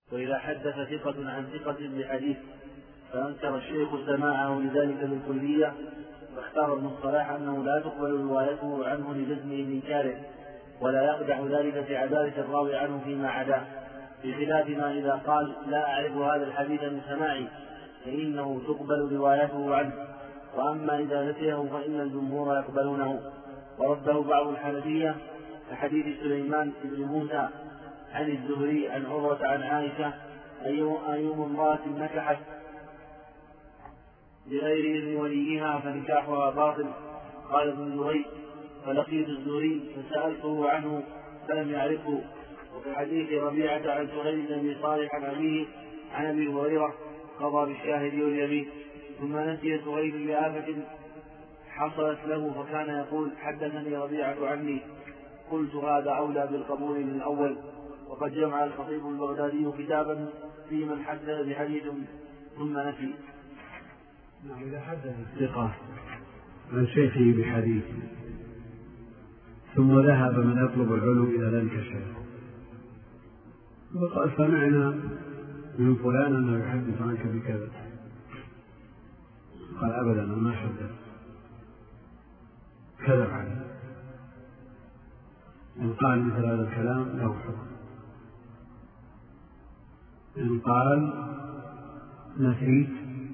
وإذا حدث ثقة عن ثقة بحديث فأنكر الشيخ سماعه لذلك بالكلية، فاختار ابن الصلاح أنه لا تقبل روايته عنه لجزمه بإنكاره، ولا يقدح ذلك في عدالة الراوي عنه فيما عداه، بخلاف ما إذا قال لا أعرف هذا الحديث من سماعي فإنه تقبل روايته عنه، وأما إذا نسيه فإن الجمهور يقبلونه. ورده بعض الحنفية كحديث سليمان بن موسى عن الزهري عن عروة عن عائشة أيما امرأة نكحت بغير إذن وليها فنكاحها باطل. قال ابن جريج فلقيت الزهري فسألته عنه فلم يعرفه. وفي حديث ربيعة عن سهيل بن أبي صالح عن أبيه عن أبي هريرة قضى بالشاهد واليمين. ثم نسي سهيل بآفة حصلت له فكان يقول حدثني ربيعة عني، قلت هذا أولى بالقبول من الأول. وقد جمع الخطيب البغدادي كتابا في من حدث بحديث ثم نسي. إذا حدث الثقة عن شيخه بحديث ثم ذهب من يطلب العلو إلى ذلك الشيخ وقال سمعنا من فلان أنه يحدث عنك بكذا، قال أبدا أنا ما حدث، كذب عليه. إن قال مثل هذا الكلام له حكم، إن قال نسيت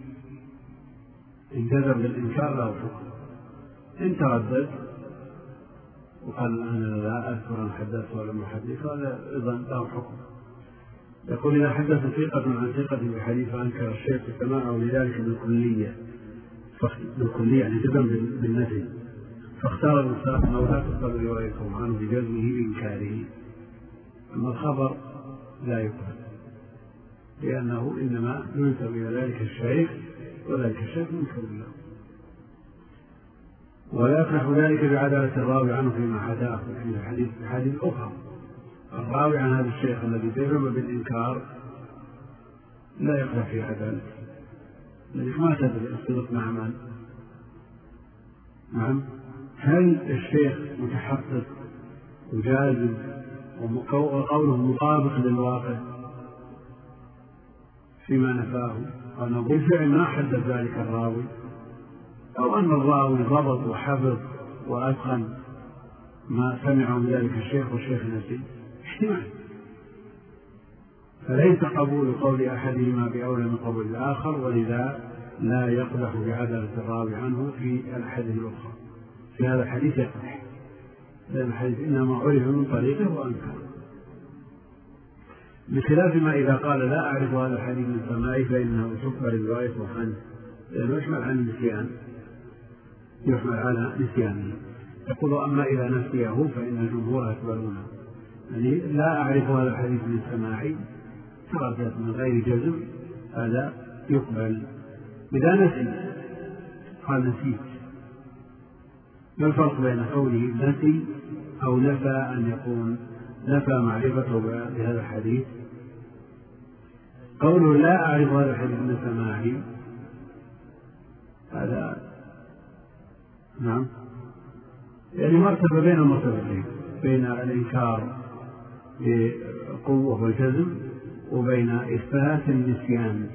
إن كذب بالإنكار له حكم، إن تردد وقال أنا لا أذكر أن حدثت ولم أحدث هذا أيضا له حكم. يقول إذا حدث ثقة عن ثقة بحديث فأنكر الشيخ سماعه لذلك بالكلية يعني جدا بالنفي، فاختار المصطلح أنه لا تقبل روايتهم عنه بجزمه بإنكاره، أما الخبر لا يقبل لأنه إنما ينسب إلى ذلك الشيخ وذلك الشيخ منكر له. ولا يقدح ذلك بعدالة الراوي عنه فيما حداه في الحديث أخرى. الراوي عن هذا الشيخ الذي تجرب بالإنكار لا يقدح في عدالته، لأنك ما تدري الصدق مع من. نعم، هل الشيخ متحقق وجازم وقوله مطابق للواقع فيما نفاه، أنه بالفعل ما حدث ذلك الراوي، أو أن الراوي ضبط وحفظ وأتقن ما سمعه من ذلك الشيخ والشيخ نسي، احتمال. فليس قبول قول أحدهما بأولى من قول الآخر، ولذا لا يقدح بعدالة الراوي عنه في الأحاديث الأخرى. في هذا الحديث يقدح، لأن الحديث إنما عرف من طريقه وأنكر، بخلاف ما إذا قال لا أعرف هذا الحديث من سماعي فإنه تقبل روايته عنه، لأنه يحمل على النسيان، يحمل على نسيانه. يقول أما إذا نسيه فإن الجمهور يقبلونه، يعني لا أعرف هذا الحديث من سماعي تردد من غير جزم هذا يقبل. إذا نسي قال نسيت، ما الفرق بين قوله نسي أو نفى أن يكون نفى معرفته بهذا الحديث؟ قوله لا أعرف هذا الحديث من سماعي هذا نعم يعني مرتبة بين المرتبتين، بين الإنكار بقوة والجزم وبين إثبات النسيان.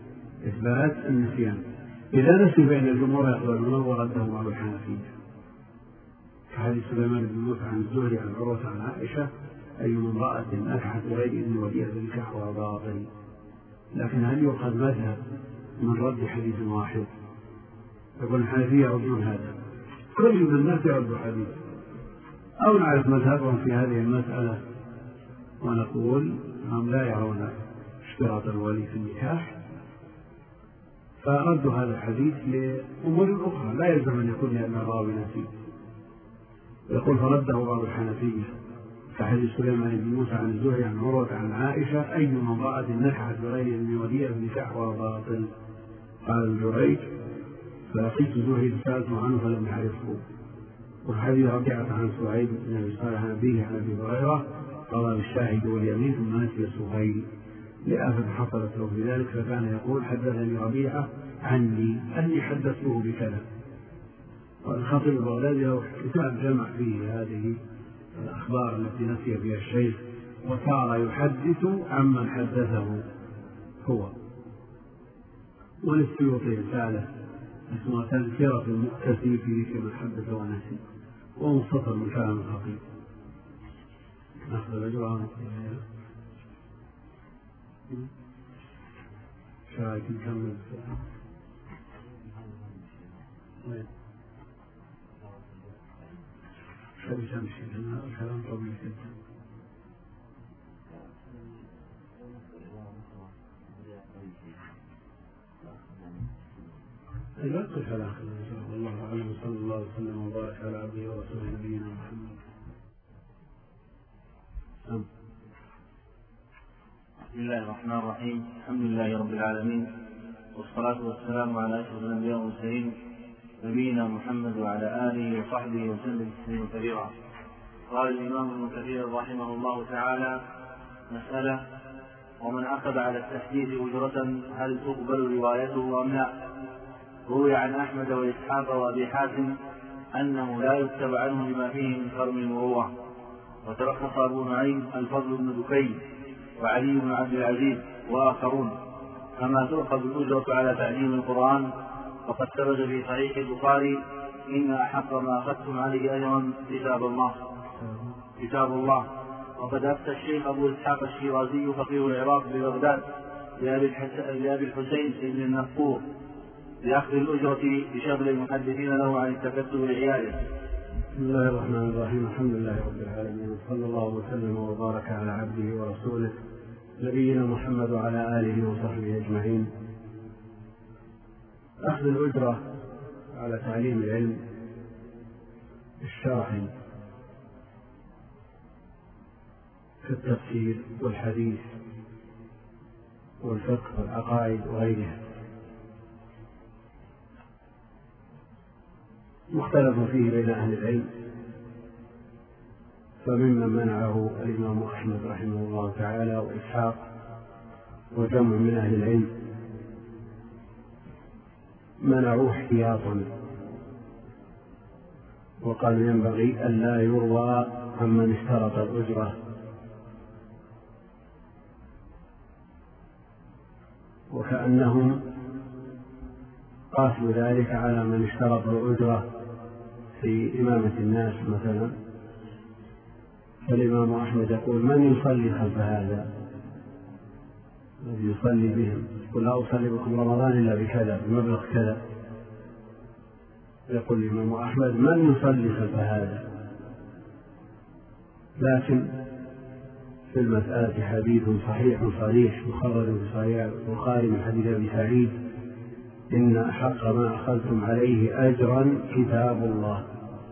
إذا نسي بين الجمهور يقبلونه ورده بعض الحنفية كحديث سليمان بن موسى عن الزهري عن عروة عن عائشة أيما امرأة نكحت بغير إذن وليها فنكاحها باطل. لكن هل يؤخذ مذهب من رد حديث واحد؟ يقول الحنفية يردون هذا، كل من الناس يرد حديث، أو نعرف مذهبهم في هذه المسألة ونقول هم لا يرون اشتراط الولي في النكاح، فردوا هذا الحديث لأمور أخرى لا يلزم أن يكون لأن الراوي نسي. يقول فرده بعض الحنفية كحديث سليمان بن موسى عن الزهري عن عروة عن عائشة أيما امرأة نكحت بغير إذن وليها فنكاحها باطل. قال الجريج فلقيت الزهري فسألته عنه فلم يعرفه. وحديث ربيعة عن سهيل بن أبي صالح عن أبيه عن أبي هريرة قضى بالشاهد واليمين ثم نسي سهيل لآفة حصلت له بذلك، فكان يقول حدثني ربيعة عني أني حدثته بكذا. والخطيب البغدادي له كتاب جمع فيه هذه الأخبار التي نسي بها الشيخ وصار يحدث عمن حدثه هو. وللسيوطي رسالة اسمها تذكرة المؤتسي في كما حدث ونسي، ومختصر من كلام الخطيب. ناخذ الأجر شايك نكمل شبي تمشي لنا الكلام طويل جدا. لا تقف على آخر والله أعلم. صلى الله وسلم وبارك على عبده ورسوله نبينا محمد. بسم الله الرحمن الرحيم. الحمد لله رب العالمين، والصلاة والسلام على أشرف الأنبياء والمرسلين نبينا محمد وعلى آله وصحبه وسلم تسليما كثيرا. قال الإمام ابن كثير رحمه الله تعالى: مسألة: ومن أخذ على التحديث أجرة هل تقبل روايته أم لا؟ روي عن أحمد وإسحاق وأبي حاتم أنه لا يكتب عنه لما فيه من كرم المروءة، وترخص أبو نعيم الفضل بن دكين وعلي بن عبد العزيز وآخرون. كما تؤخذ الأجرة على تعليم القرآن، وقد ثبت في صحيح البخاري: إن أحق ما أخذتم عليه أجرا كتاب الله. وقد أفتى الشيخ أبو إسحاق الشيرازي فقيه العراق ببغداد لأبي الحسين بن النفور لأخذ الأجرة بشغل المحدثين له عن التكتب لعياله. بسم الله الرحمن الرحيم. الحمد لله رب العالمين، وصلى الله وسلم وبارك على عبده ورسوله نبينا محمد وعلى آله وصحبه أجمعين. أخذ الأجرة على تعليم العلم الشرعي في التفسير والحديث والفقه والعقائد وغيرها مختلف فيه بين أهل العلم، فممن منعه الإمام أحمد رحمه الله تعالى وإسحاق وجمع من أهل العلم منعوه احتياطا، وقال ينبغي أن لا يروى عمن اشترط الأجرة، وكأنهم قاسوا ذلك على من اشترط الأجرة في إمامة الناس مثلا. فالإمام أحمد يقول: من يصلي خلف هذا؟ الذي يصلي بهم يقول: لا أصلي بكم رمضان إلا بكذا بمبلغ كذا. يقول الإمام أحمد: من يصلي خلف هذا؟ لكن في المسألة حديث صحيح صريح مخرج في صحيح البخاري من حديث أبي سعيد: إن أحق ما أخذتم عليه أجرا كتاب الله.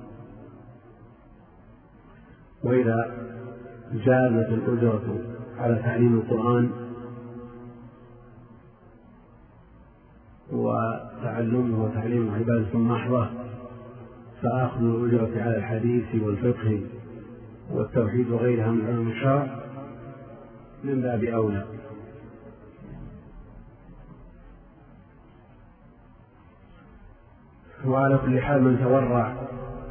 وإذا جازت الأجرة على تعليم القرآن وتعلمه وتعليمه عبادة محضة، فأخذ الأجرة على الحديث والفقه والتوحيد وغيرها من علوم الشرع من باب أولى. وعلى كل حال من تورع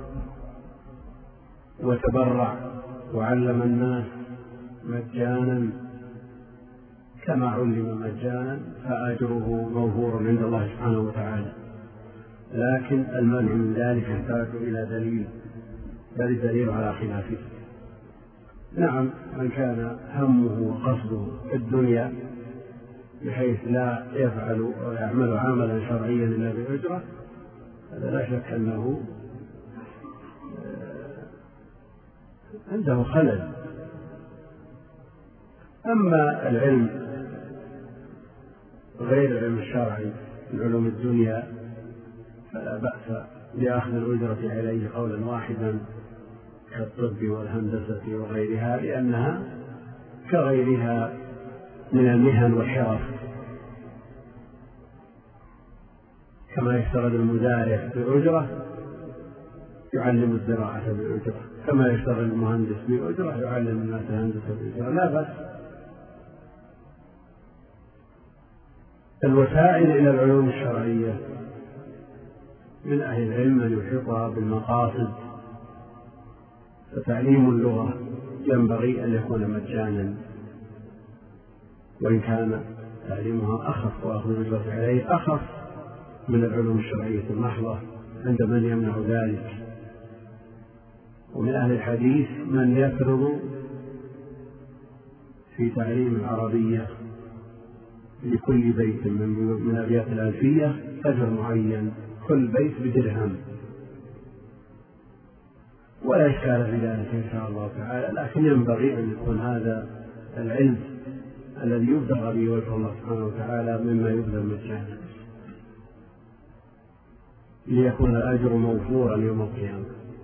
وتبرع وعلم الناس مجانا كما علم مجانا فأجره موفور عند الله سبحانه وتعالى. لكن المنع من ذلك يحتاج إلى دليل، بل الدليل على خلافه. نعم، من كان همه وقصده الدنيا بحيث لا يفعل ويعمل عملا شرعيا إلا بأجرة، هذا لا شك أنه عنده خلل. أما العلم غير العلم الشرعي من علوم الدنيا فلا بأس بأخذ الأجرة عليه قولا واحدا كالطب والهندسة وغيرها، لأنها كغيرها من المهن والحرف، كما يشتغل المزارع بأجرة يعلم الزراعة بأجرة، كما يشتغل المهندس بأجرة يعلم الناس الهندسة بأجرة، لا بأس. الوسائل إلى العلوم الشرعية من أهل العلم من يحيطها بالمقاصد، فتعليم اللغة ينبغي أن يكون مجانا، وإن كان تعليمها أخف وأخذ الأجرة عليه أخف من العلوم الشرعية المحضة عند من يمنع ذلك. ومن أهل الحديث من يفرض في تعليم العربية لكل بيت من أبيات الألفية أجر معين، كل بيت بدرهم، ولا إشكال في ذلك إن شاء الله تعالى. لكن ينبغي أن يكون هذا العلم الذي يبتغى به وجه الله سبحانه وتعالى مما يبذل مجانا، ليكون الأجر موفورا يوم القيامة.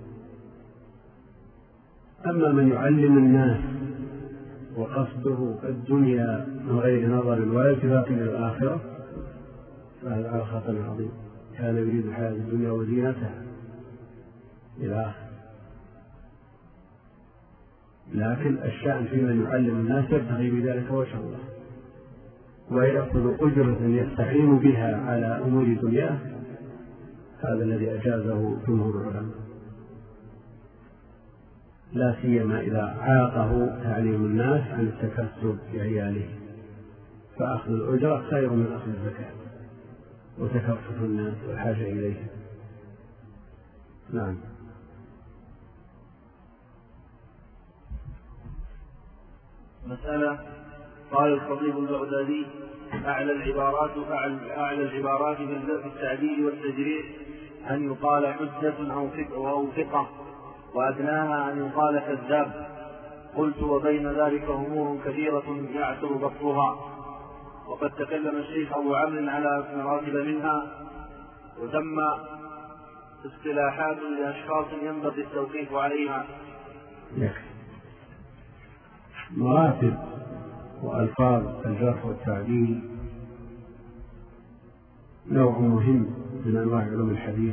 أما من يعلم الناس وقصده الدنيا من غير نظر ولا التفات إلى الآخرة فهذا على خطر عظيم، كان يريد الحياة الدنيا وزينتها إلى آخره. لكن الشأن في من يعلم الناس يبتغي بذلك وجه الله ويأخذ أجرة يستعين بها على أمور دنياه، هذا الذي أجازه جمهور العلماء، لا سيما إذا عاقه تعليم الناس عن التكسب بعياله، فأخذ الأجرة خير من أخذ الزكاة وتكفف الناس والحاجة إليه. نعم. مسألة. قال الخطيب البغدادي: أعلى العبارات في التعديل والتجريح أن يقال حجة أو ثقة، وأدناها أن يقال كذاب. قلت: وبين ذلك أمور كثيرة يعثر ضبطها، وقد تكلم الشيخ أبو عمرو على مراتب منها، وتم اصطلاحات لأشخاص ينبغي التوقيف عليها. مراتب وألفاظ الجرح والتعديل نوع مهم من أنواع علوم الحديث،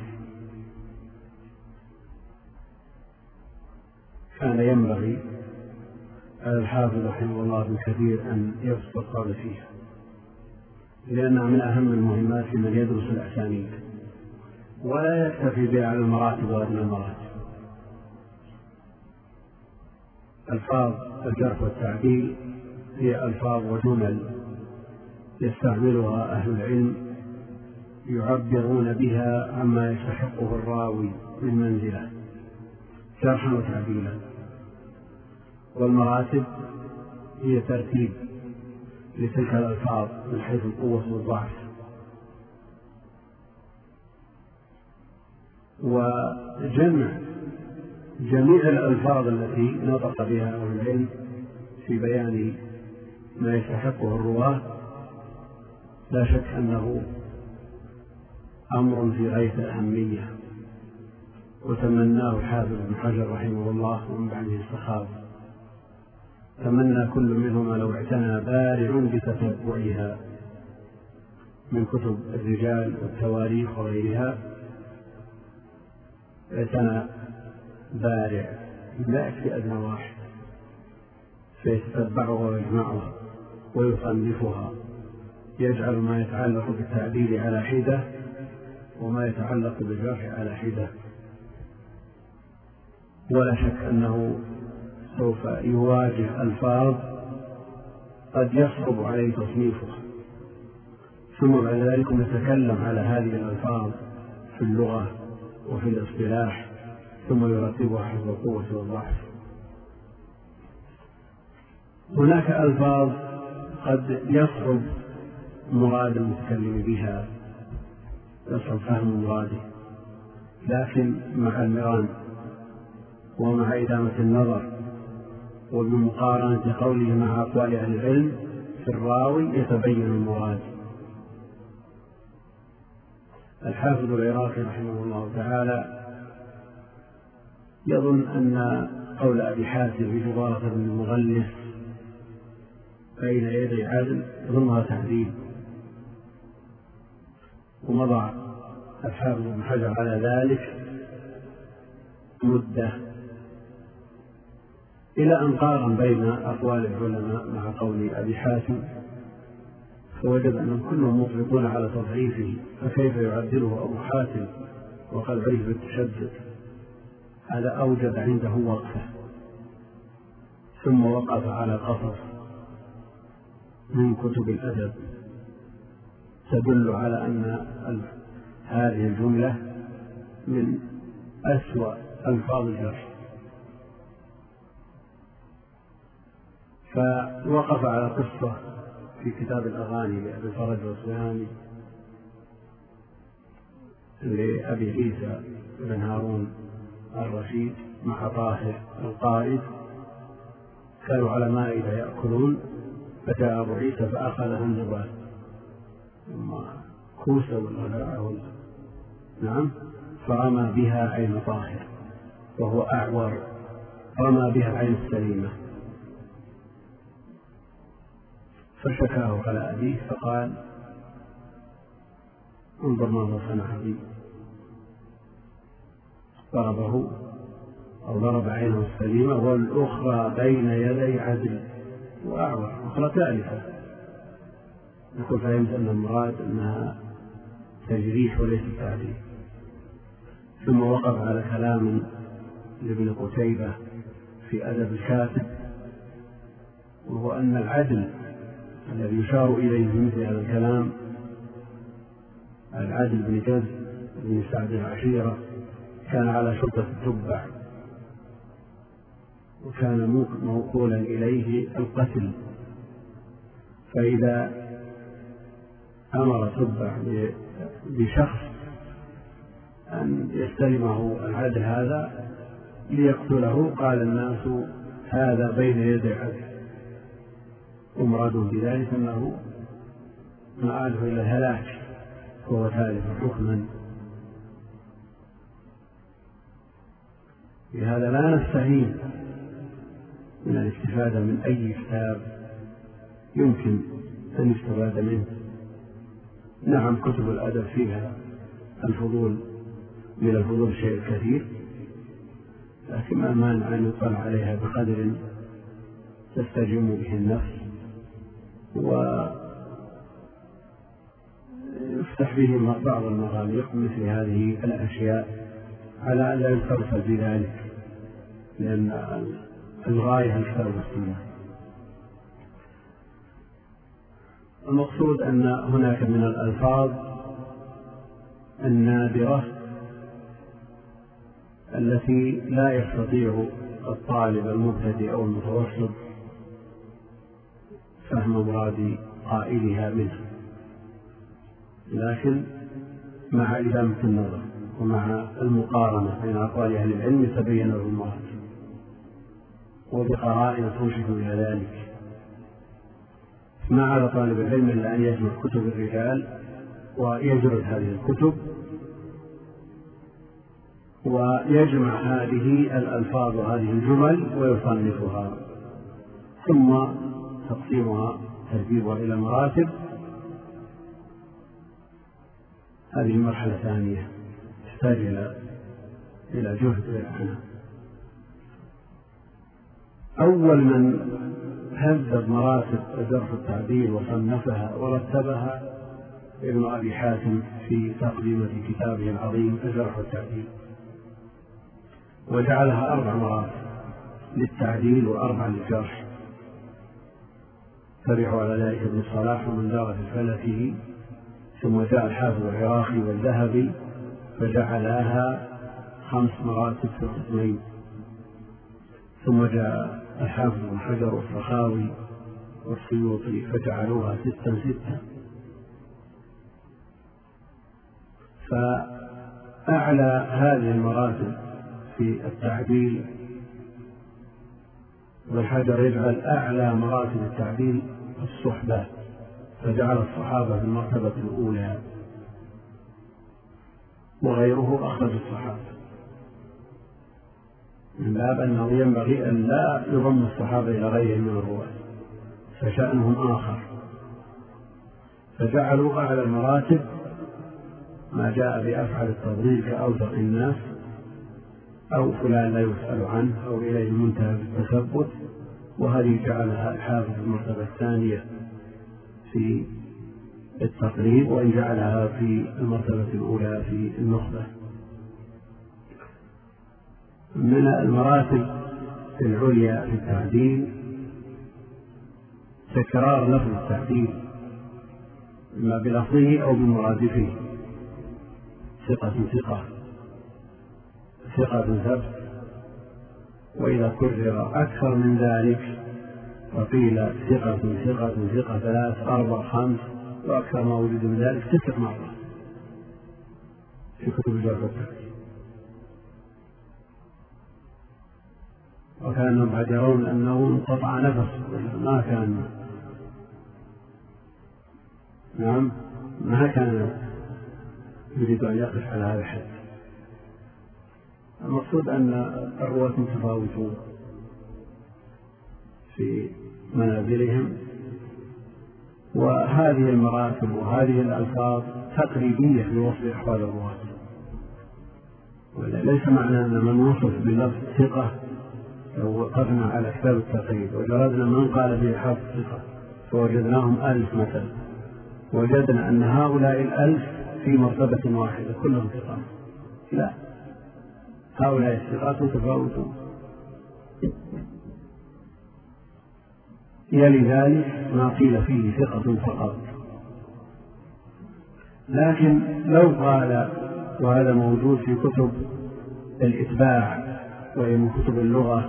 كان ينبغي على الحافظ رحمه الله ابن كثير أن يبسط القول فيها، لأنها من أهم المهمات في من يدرس الأسانيد، ولا يكتفي بها على المراتب وأدنى المراتب. ألفاظ الجرح والتعديل هي ألفاظ وجمل يستعملها أهل العلم يعبرون بها عما يستحقه الراوي من منزلة جرحا وتعديلا. والمراتب هي ترتيب لتلك الألفاظ من حيث القوة والضعف، وجمع جميع الألفاظ التي نطق بها أهل العلم في بيان ما يستحقه الرواة لا شك أنه أمر في غاية الأهمية، وتمناه الحافظ ابن حجر رحمه الله ومن بعده السخاوي. تمنى كل منهما لو اعتنى بارع بتتبعها من كتب الرجال والتواريخ وغيرها، اعتنى بارع لا يكفي أدنى واحد فيتتبعها ويجمعها ويصنفها، يجعل ما يتعلق بالتعديل على حدة وما يتعلق بالجرح على حدة. ولا شك أنه سوف يواجه ألفاظ قد يصعب عليه تصنيفها، ثم بعد ذلك نتكلم على هذه الألفاظ في اللغة وفي الاصطلاح، ثم يرتبها حسب القوة والضعف. هناك ألفاظ قد يصعب مراد المتكلم بها، يصعب فهم مراده، لكن مع المران ومع إدامة النظر وبمقارنة قوله مع أقوال أهل العلم في الراوي يتبين المراد. الحافظ العراقي رحمه الله تعالى يظن أن قول أبي حاتم في جبارة بن المغلس بين يدي عدل يظنها تعديل، ومضى الحافظ ابن حجر على ذلك مدة إلى أن قارن بين أقوال العلماء مع قول أبي حاتم، فوجد أنهم كلهم مطلقون على تضعيفه، فكيف يعدله أبو حاتم وقد عرف بالتشدد؟ هذا أوجد عنده وقفة، ثم وقف على قصص من كتب الأدب تدل على أن هذه الجملة من أسوأ ألفاظ الجرح. فوقف على قصة في كتاب الأغاني لأبي فرج الأصبهاني لأبي عيسى بن هارون الرشيد مع طاهر القائد، كانوا على مائدة يأكلون، فجاء أبو عيسى فأخذهم ذباب كوسة ولا نعم، فرمى بها عين طاهر وهو أعور، رمى بها العين السليمة، فشكاه على أبيه فقال انظر ماذا صنع بي، ضربه أو ضرب عينه السليمة والأخرى بين يدي عدل وأعور، أخرى ثالثة. نقول فهمت أن المراد أنها تجريح وليس تعديل. ثم وقف على كلام لابن قتيبة في أدب الكاتب، وهو أن العدل الذي يشار إليه في مثل هذا الكلام العدل بن جز بن سعد العشيرة كان على شرطة التبع، وكان موكولا إليه القتل، فإذا أمر تبع بشخص أن يستلمه العدل هذا ليقتله قال الناس هذا بين يدي عدل، ومراد بذلك أنه مآله إلى الهلاك وهو ثالث حكما. لهذا لا نستهين من الاستفادة من أي كتاب يمكن أن يستفاد منه. نعم كتب الأدب فيها الفضول، من الفضول شيء كثير، لكن ما مانع أن يطلع عليها بقدر تستجم به النفس ويفتح به بعض المغاليق مثل هذه الأشياء على أن لا يسترسل بذلك، لأن الغاية الكتاب والسنة. المقصود أن هناك من الألفاظ النادرة التي لا يستطيع الطالب المبتدئ أو المتوسط فهم مراد قائلها منه، لكن مع إدامة النظر ومع المقارنة بين أقوال أهل العلم يتبين له المراد، وبقرائن توشك إلى ذلك. ما على طالب العلم إلا أن يجمع كتب الرجال ويجرد هذه الكتب ويجمع هذه الألفاظ وهذه الجمل ويصنفها، ثم تقسيمها ترتيبها إلى مراتب. هذه مرحلة ثانية تحتاج إلى جهد وعناء. أول من هذب مراتب جرح التعديل وصنفها ورتبها ابن أبي حاتم في تقديمة كتابه العظيم جرح التعديل، وجعلها 4 مراتب للتعديل و4 للجرح. تبعوا على ذلك ابن الصلاح ومن دار في فلكه، ثم جاء الحافظ العراقي والذهبي فجعلها 5 مراتب في القسمين، ثم جاء الحافظ بن حجر والسخاوي والسيوطي فجعلوها 6 فأعلى هذه المراتب في التعديل، والحجر يجعل أعلى مراتب التعديل الصحبة، فجعل الصحابة في المرتبة الأولى، وغيره أخرج الصحابة، من باب أنه ينبغي أن لا يضم الصحابة إلى غيرهم من الرواة فشأنهم آخر، فجعلوا أعلى المراتب ما جاء بأفعل التضليل كأوثق الناس أو فلان لا يسأل عنه أو إليه المنتهى بالتثبت، وهذه جعلها الحافظ المرتبة الثانية في التقريب، وإن جعلها في المرتبة الأولى في النخبة. من المراتب العليا في التعديل تكرار لفظ التعديل إما بلفظه أو بمرادفه، ثقة ثقة، ثقة ثبت. وإذا كرر أكثر من ذلك فقيل ثقة ثقة ثقة 3 4 5 وأكثر ما وجد من ذلك 6 مرات في كتب الجرح والتعديل. وكانوا بعد يرون أنه انقطع نفس، ما كان ما كان يريد أن يقف على هذا الحد. المقصود أن الرواة متفاوتون في منازلهم، وهذه المراتب وهذه الألفاظ تقريبية في وصف أحوال الرواة، وليس معنى أن من وصف بلفظ ثقة لو وقفنا على كتاب التقريب وجردنا من قال به حرف ثقة فوجدناهم 1000 مثلا، وجدنا أن هؤلاء 1000 في مرتبة واحدة كلهم ثقات. لا، هؤلاء الثقات متفاوتون. يلي ذلك ما قيل فيه ثقة فقط. لكن لو قال، وهذا موجود في كتب الإتباع وهي من كتب اللغة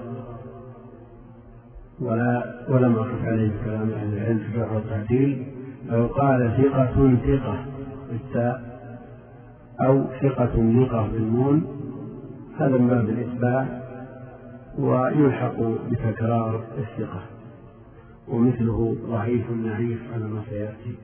ولم أقف عليه كلام أهل العلم في الجرح والتعديل، لو قال ثقة ثقة بالتاء أو ثقة نقة بالنون هذا من باب الإتباع ويلحق بتكرار الثقة، ومثله ضعيف نعيف على ما سيأتي.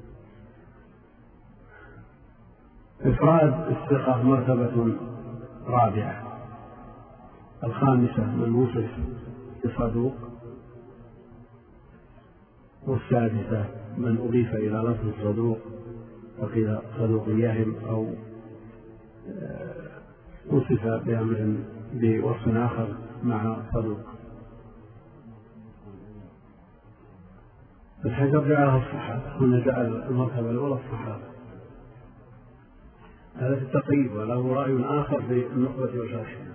إفراد الثقة مرتبة رابعة، الخامسة من وصف بصدوق، والسادسة من أضيف إلى لفظ الصدوق وقيل صدوق يهم أو وصف بأمر بوصف آخر مع صدوق. الحجر جعلها الصحابة، هنا جعل المرتبة الأولى الصحابة، هذا في التقريب، وله رأي آخر في النخبة والشرحية.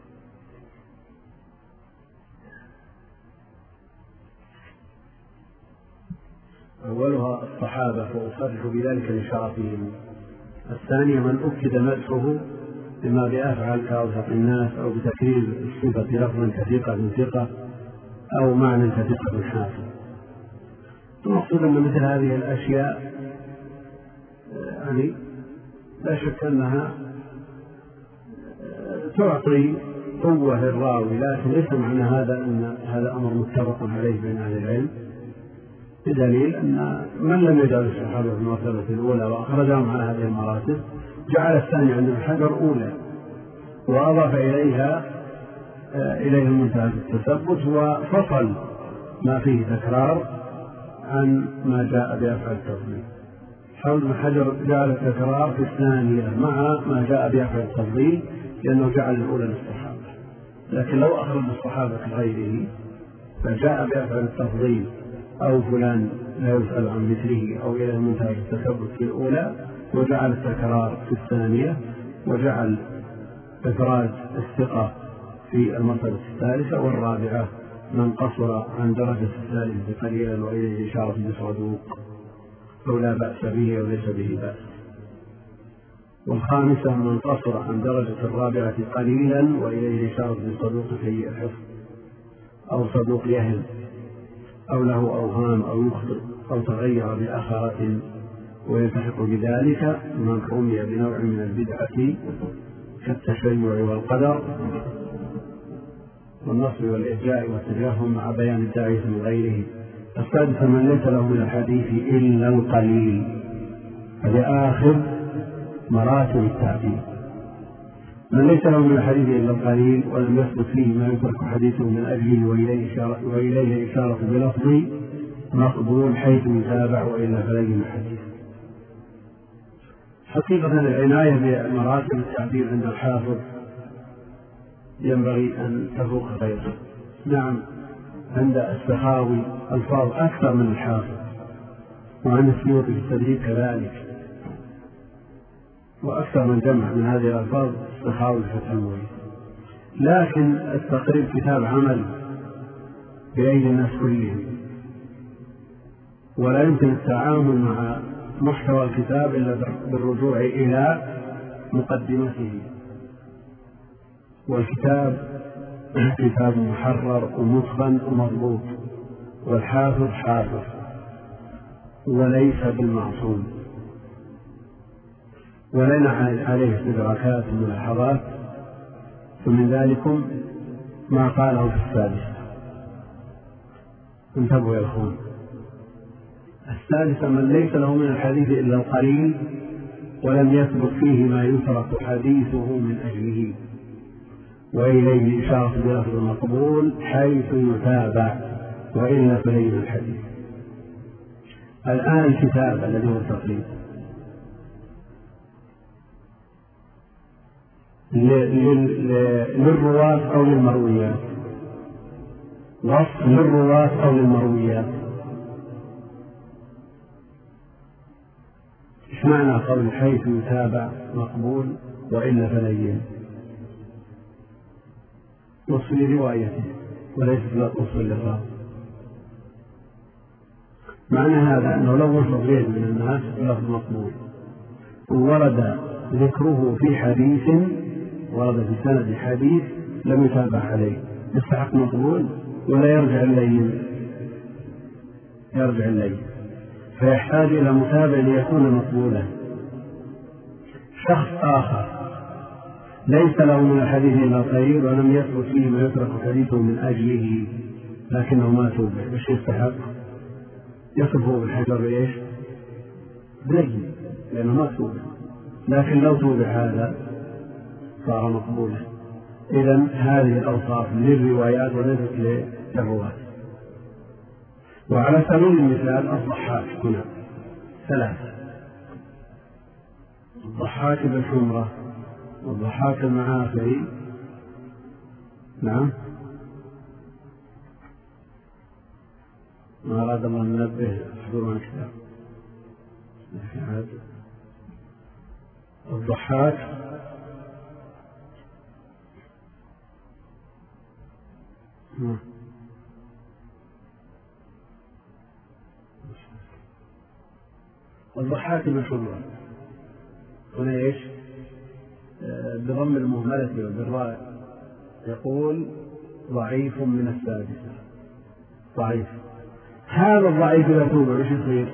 أولها الصحابة وأصرح بذلك لشرفهم. الثانية من أكد مدحه بما بأفعل كأوثق الناس أو بتكرير الصفة لفظا كثقة ثقة أو معنى كثقة حافظ. المقصود أن مثل هذه الأشياء يعني لا شك أنها تعطي قوة للراوي، لكن ليس معنى هذا أن هذا أمر متفق عليه بين أهل العلم، بدليل أن من لم يجعل الصحابة في المرتبة الأولى وأخرجهم على هذه المراتب جعل الثاني عند الحجر أولى وأضاف إليها منتهى التثبت وفصل ما فيه تكرار عن ما جاء بأفعال التفضيل. حول ابن حجر جعل التكرار في الثانية مع ما جاء بأفعال التفضيل لأنه جعل الأولى للصحابة، لكن لو أخرج الصحابة كغيره فجاء بأفعال التفضيل أو فلان لا يسأل عن مثله أو إلى منتهى التثبت في الأولى وجعل التكرار في الثانية وجعل إفراد الثقة في المرتبة الثالثة والرابعة من قصر عن درجة الثالثة قليلا وإليه إشارة بصدوق أو لا بأس به أو ليس به بأس، والخامسة من قصر عن درجة الرابعة قليلا وإليه إشارة بصدوق سيء الحفظ أو صدوق يهم أو له أوهام أو يخطئ أو تغير بآخرة، ويلتحق بذلك من رمي بنوع من البدعة كالتشيع والقدر والنصب والإرجاء والتجهم مع بيان الداعية من غيره. السادسة من ليس له من الحديث إلا القليل، هذا آخر مراتب التعديل. من ليس له من الحديث إلا القليل ولم يثبت فيه ما يترك حديثه من أجله وإليه إشارة بلفظ مقبول حيث يتابع وإلا فلين الحديث. حقيقة العناية بمراتب التعديل عند الحافظ ينبغي أن تفوق غيره. نعم، عند السخاوي ألفاظ أكثر من الحافظ، وعن السيوطي في التدريب كذلك، وأكثر من جمع من هذه الألفاظ السخاوي في فتح المغيث. لكن التقريب كتاب عمل بأيدي الناس كلهم، ولا يمكن التعامل مع محتوى الكتاب إلا بالرجوع إلى مقدمته. والكتاب كتاب محرر ومتقن ومضبوط، والحافظ حافظ وليس بالمعصوم، ولنا عليه استدراكات وملاحظات، ومن ذلكم ما قاله في السادسة. انتبهوا يا اخوان، السادسة من ليس له من الحديث إلا القليل ولم يثبت فيه ما يترك حديثه من أجله، وإليه إشارة بلفظ المقبول حيث يتابع وإلا فلين الحديث. الآن الكتاب الذي هو التقريب للرواة أو للمرويات، وصف للرواة أو للمرويات. إيش معنى قول حيث يتابع مقبول وإلا فلين؟ وصف لروايته وليس وصف للراوي. معنى هذا أنه لو وصف غير من الناس لفظ مقبول وورد ذكره في حديث، ورد في سند حديث لم يتابع عليه، يستحق مقبول ولا يرجع الليل، فيحتاج إلى متابع ليكون مقبولا. شخص آخر ليس له من الحديث إلا قليل ولم يثبت فيه ما يترك حديثه من أجله، لكنه ما توبع، وش يستحق؟ يصفه بالحجر إيش؟ بلين، لأنه ما توبع. لكن لو توبع هذا صار مقبولا. إذن هذه الأوصاف للروايات وليست للرواة. وعلى سبيل المثال الضحاك هنا ثلاثة: الضحاك بالحمرة، والضحاك المعافري، نعم، ما أراد الله ننبه حضور الكتاب، الضحاك الضحاك بالحمرة هنا إيش؟ بضم المهملة وبالراء، يقول ضعيف من السادسة، ضعيف. هذا الضعيف إذا توبع وش يصير؟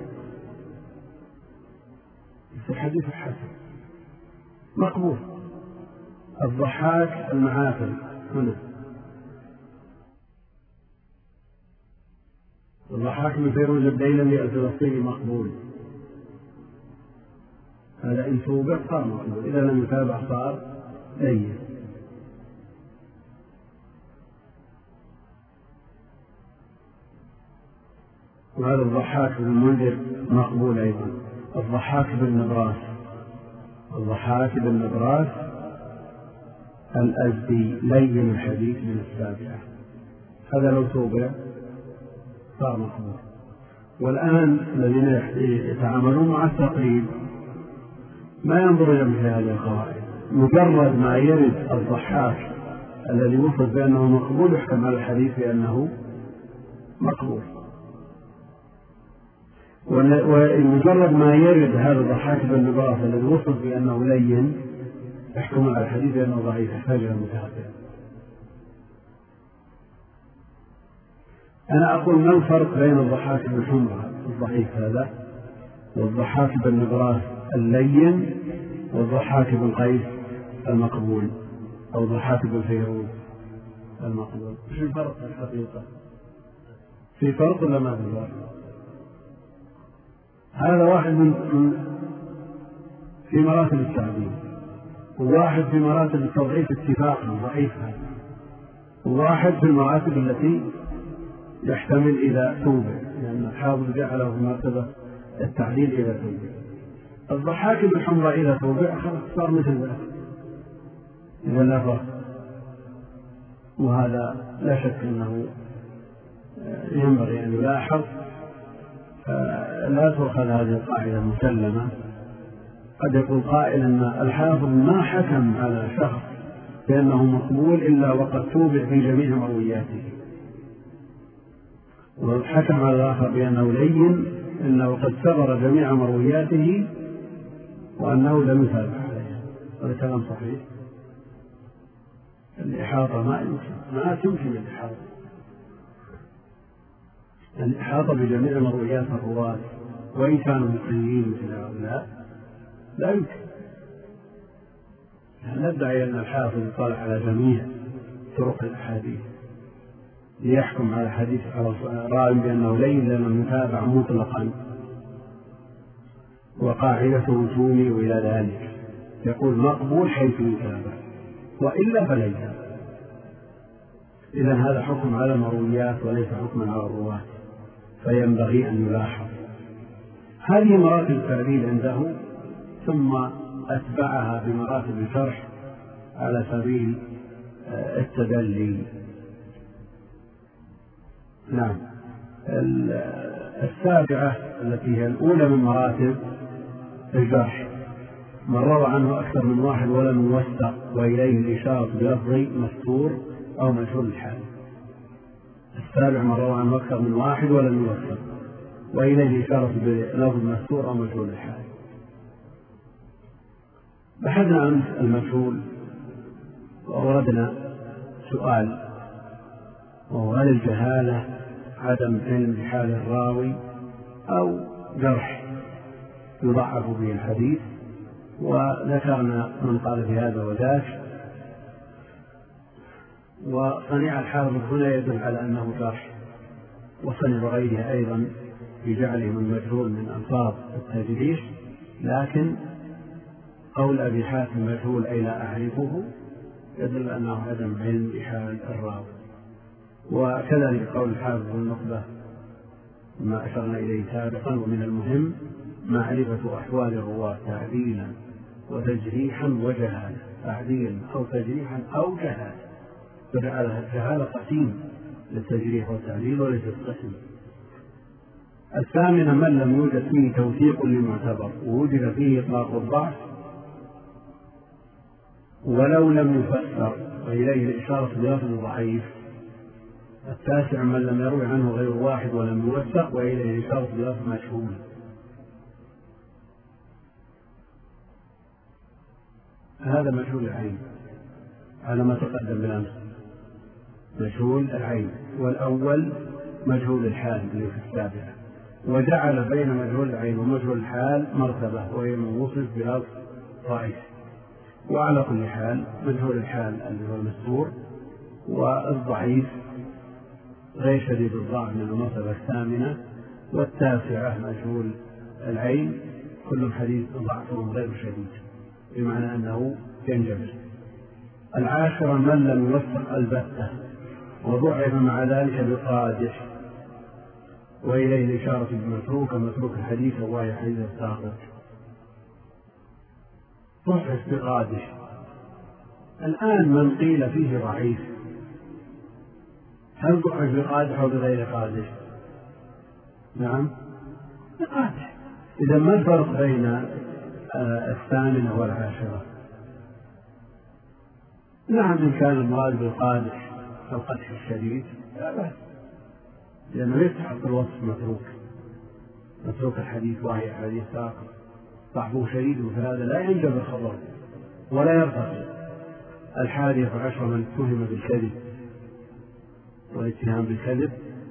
الحديث الحسن مقبول. الضحاك المعافر هنا، الضحاك من فيروز الديلمي الفلسطيني مقبول، هذا إن توبع صار مقبول، إذا لم يتابع صار لين. وهذا الضحاك بن المنذر مقبول أيضا. الضحاك بن نبراس، الضحاك بن نبراس الأزدي لين الحديث من السابعة، هذا لو توبع صار مقبول. والآن الذين يتعاملون مع التقريب ما ينظر إلى مثل هذه القواعد، مجرد ما يرد الضحاك الذي وصف بأنه مقبول يحكم على الحديث بأنه مقبول، ومجرد ما يرد هذا الضحاك بن نبراس الذي وصف بأنه لين يحكم على الحديث بأنه ضعيف، يحتاج إلى متابعة. أنا أقول ما الفرق بين الضحاك بن حمرة الضعيف هذا والضحاك بن نبراس اللين والضحاك بن قيس المقبول أو ضحاك بن فيروز المقبول؟ ايش الفرق في الحقيقة؟ في فرق ولا ما في فرق؟ هذا واحد من في مراتب التعديل، وواحد في مراتب التضعيف اتفاقا ضعيف هذا، وواحد في المراتب التي يحتمل إلى توبة، لأن الحافظ جعله في مرتبة التعديل إلى توبة. الضحاك بالحمرة إلى توبة خلاص صار مثل ذلك، إذا لا فرق. وهذا لا شك أنه ينبغي أن يلاحظ، لا تؤخذ هذه القاعدة مسلمة. قد يقول قائل أن الحافظ ما حكم على شخص بأنه مقبول إلا وقد توبع في جميع مروياته، وحكم على الآخر بأنه لين إلا وقد سبر جميع مروياته وأنه لم يتابع عليه. هذا كلام صحيح. الإحاطة ما تمكن الإحاطة بجميع مرويات الرواة وإن كانوا مقيمين مثل هؤلاء لا يمكن. ندعي أن الحافظ يطلع على جميع طرق الأحاديث ليحكم على حديث راوي بأنه لين لنا المتابع مطلقا، وقاعدته تومي إلى ذلك، يقول مقبول حيث يتابع وإلا فليس. إذن هذا حكم على المرويات وليس حكما على الرواة، فينبغي أن يلاحظ هذه مراتب التعديل عنده، ثم أتبعها بمراتب الشرح على سبيل التدلي. نعم. السابعة التي هي الأولى من مراتب الجرح من روى عنه أكثر من واحد ولم يوثق وإليه الإشارة بلفظ مستور أو مجهول الحال. السابع من روى عنه أكثر من واحد ولم يوثق وإليه الإشارة بلفظ مستور أو مجهول الحال. بحثنا عن المجهول وأوردنا سؤال، وهو هل الجهالة عدم علم بحال الراوي أو جرح يضعف به الحديث؟ وذكرنا من قال في هذا وذاك، وصنيع الحافظ هنا يدل على أنه جرح، وصنيع غيره أيضا بجعله من مجهول من ألفاظ التجريح، لكن قول أبي حاتم مجهول أي لا أعرفه يدل أنه عدم علم بحال الراوي. وكذلك قول الحافظ النخبة ما أشرنا إليه سابقا. ومن المهم معرفة أحوال الرواة تعديلا وتجريحا وجهالا، تعديلا أو تجريحا أو جهالا، فجعل قسيم للتجريح والتعديل وليس قسم. الثامنة من لم يوجد فيه توثيق للمعتبر ووجد فيه إطلاق الضعف ولو لم يفسر وإليه الإشارة بلفظ ضعيف. التاسع من لم يروي عنه غير واحد ولم يوثق وإليه الإشارة بلفظ مجهول. هذا مجهول العين على ما تقدم بالأمس، مجهول العين. والأول مجهول الحال اللي في السابقة، وجعل بين مجهول العين ومجهول الحال مرتبة وهي من وصف بلفظ ضعيف. وعلى كل حال مجهول الحال اللي هو المستور والضعيف غير شديد الضعف من المرتبة الثامنة. والتاسعة مجهول العين كل حديث ضعفه غير شديد بمعنى أنه ينجبر. العاشرة من لم يوثق البتة وضعف مع ذلك بقادح وإليه الإشارة بمتروك متروك الحديث وهي حديث الساقط. ضعف بقادح. الآن من قيل فيه ضعيف هل ضعف بقادح أو بغير قادح؟ نعم بقادح. إذا ما الفرق بين الثامنة والعاشرة؟ نعم إن كان المراد بالقادح القدح الشديد لا بأس، لأنه يستحق الوصف متروك الحديث وهي حديث ساقط ضعفه شديد، فهذا لا ينجب الخبر ولا يرتقي. 11 من اتهم بالكذب، والاتهام بالكذب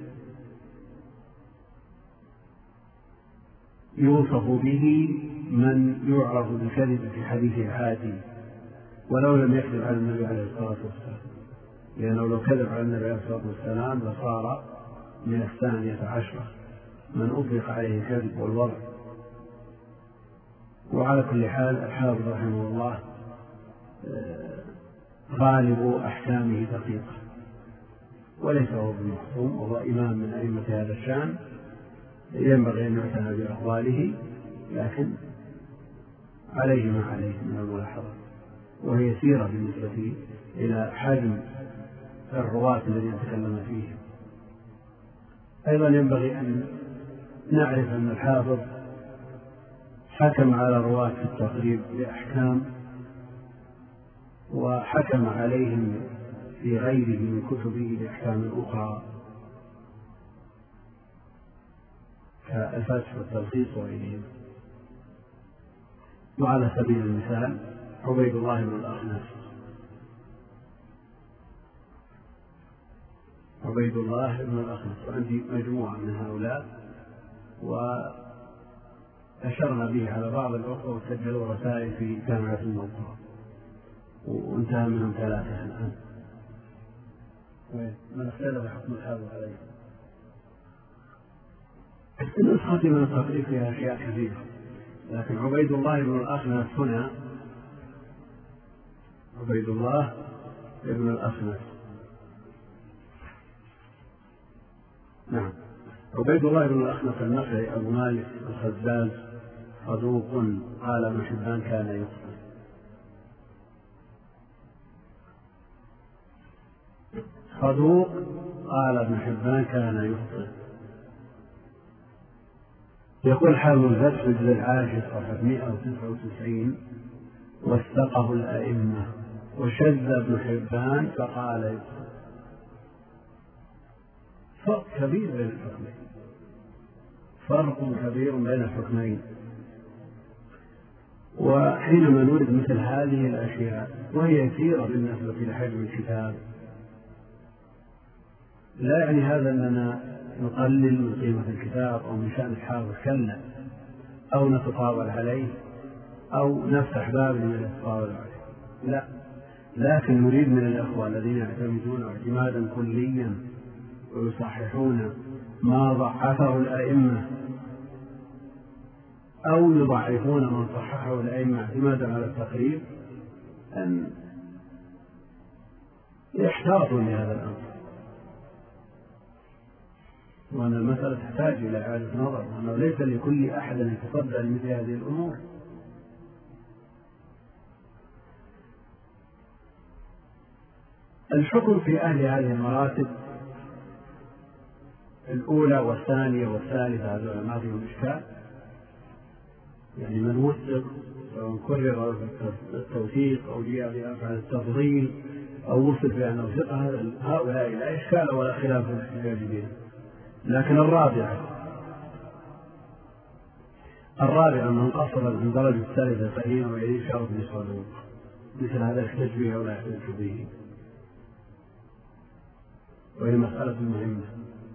يوصف به من يعرف بالكذب في حديث عادي ولو لم يكذب على النبي عليه الصلاة والسلام، لأنه لو كذب على النبي عليه الصلاة والسلام لصار من 12 من أطلق عليه الكذب والوضع. وعلى كل حال الحافظ رحمه الله غالب أحكامه دقيقة وليس هو بالمحكوم، وهو إمام من أئمة هذا الشأن ينبغي أن يعتنى بأقواله، لكن عليه ما عليه من الملاحظة، وهي سيرة بالنسبة إلى حجم الرواة الذين تكلم فيهم. أيضا ينبغي أن نعرف أن الحافظ حكم على الرواة في التقريب بأحكام وحكم عليهم في غيره من كتبه بأحكام أخرى كالفتح والتلخيص وغيرهم. وعلى سبيل المثال عبيد الله بن الأخنس. عبيد الله بن الأخنس، وعندي مجموعة من هؤلاء وأشرنا به على بعض الأخوة وسجلوا رسائل في جامعة الموقع وانتهى منهم 3 الآن. من اختلف حكم الحافظ عليه. النسخة من التقريب فيها أشياء كثيرة، لكن عبيد الله بن الأخنس هنا عبيد الله بن الأخنس. نعم، عبيد الله بن الأخنس النخعي أبو مالك الخزاز صدوق قال ابن حبان كان يخطئ. صدوق قال ابن حبان كان يخطئ. يقول حافظ الفتح في الجزء العاشر صفحة 199: وثقه الأئمة وشذ ابن حبان فقال يخطئ. فرق كبير بين الحكمين، فرق كبير بين الحكمين. وحينما نريد مثل هذه الأشياء وهي يسيرة بالنسبة لحجم الكتاب، لا يعني هذا أننا نقلل من قيمة الكتاب أو من شأن الحافظ، كلا، أو نتطاول عليه أو نفتح باب من التطاول عليه، لا، لكن نريد من الأخوة الذين يعتمدون اعتمادا كليا ويصححون ما ضعفه الأئمة أو يضعفون من صححه الأئمة اعتمادا على التقريب أن يحتاطوا لهذا الأمر، وأن المسألة تحتاج إلى إعادة نظر، وأنه ليس لكل أحد أن يتصدى لمثل هذه الأمور. الحكم في أهل هذه المراتب الأولى والثانية والثالثة هذول ما فيهم إشكال، يعني من وثق سواء كرر التوثيق أو جاء بأفعال التفضيل أو وصف بأنه ثقة، هؤلاء لا إشكال ولا خلاف في الاحتجاج بهم. لكن الرابعة من قصر الدرجة الثالثة قليلا ويعيد شرط لصدوق، مثل هذا يحتج به ولا يحتج به، وهي مسألة مهمة.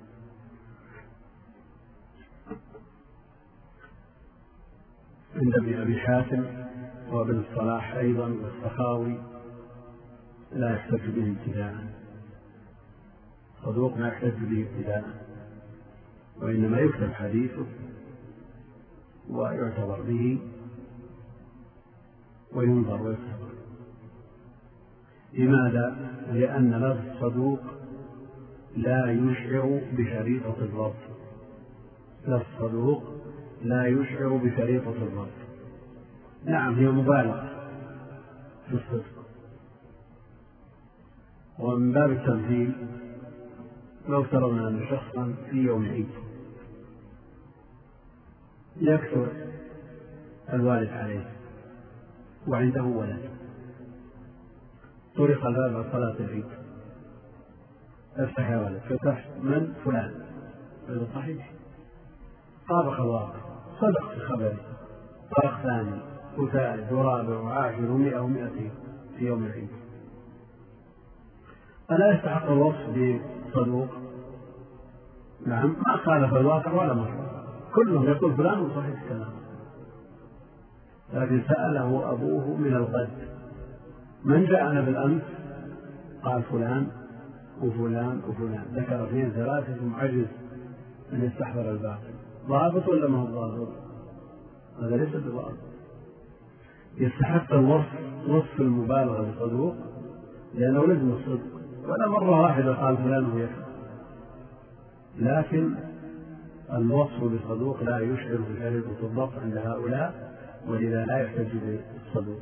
عند ابن أبي حاتم وابن الصلاح أيضا والسخاوي لا يحتج به ابتداء، صدوق لا يحتج به ابتداء، وإنما يكتب حديثه ويعتبر به وينظر ويكتب. لماذا؟ لأن لفظ الصدوق لا يشعر بشريطة الضبط، لفظ الصدوق لا يشعر بشريطة الضبط. نعم، هي مبالغة في الصدق، ومن باب التمثيل لو افترضنا أن شخصا في يوم عيد يكثر الوالد عليه وعنده ولد، طرق الباب صلاة العيد، افتح يا ولد، فتحت من فلان، هذا صحيح، طابق الواقع، صدق في خبره، طرق ثاني وثالث ورابع وعاشر و100 و200 في يوم العيد، ألا يستحق الوصف بصدوق؟ نعم، ما خالف الواقع ولا مرة، كلهم يقول فلان وصحيح الكلام، لكن سأله أبوه من الغد من جاءنا بالأمس؟ قال فلان وفلان وفلان، ذكر 2 3 ثم عجز أن يستحضر الباقي. ضابط ولا ما هو ضابط؟ هذا ليس بضابط. يستحق الوصف وصف المبالغة بصدوق لأنه لازم الصدق، ولا مرة واحدة قال فلان ويكفي، لكن الوصف بصدوق لا يشعر بشريطة الضبط عند هؤلاء، ولذا لا يحتج بالصدوق.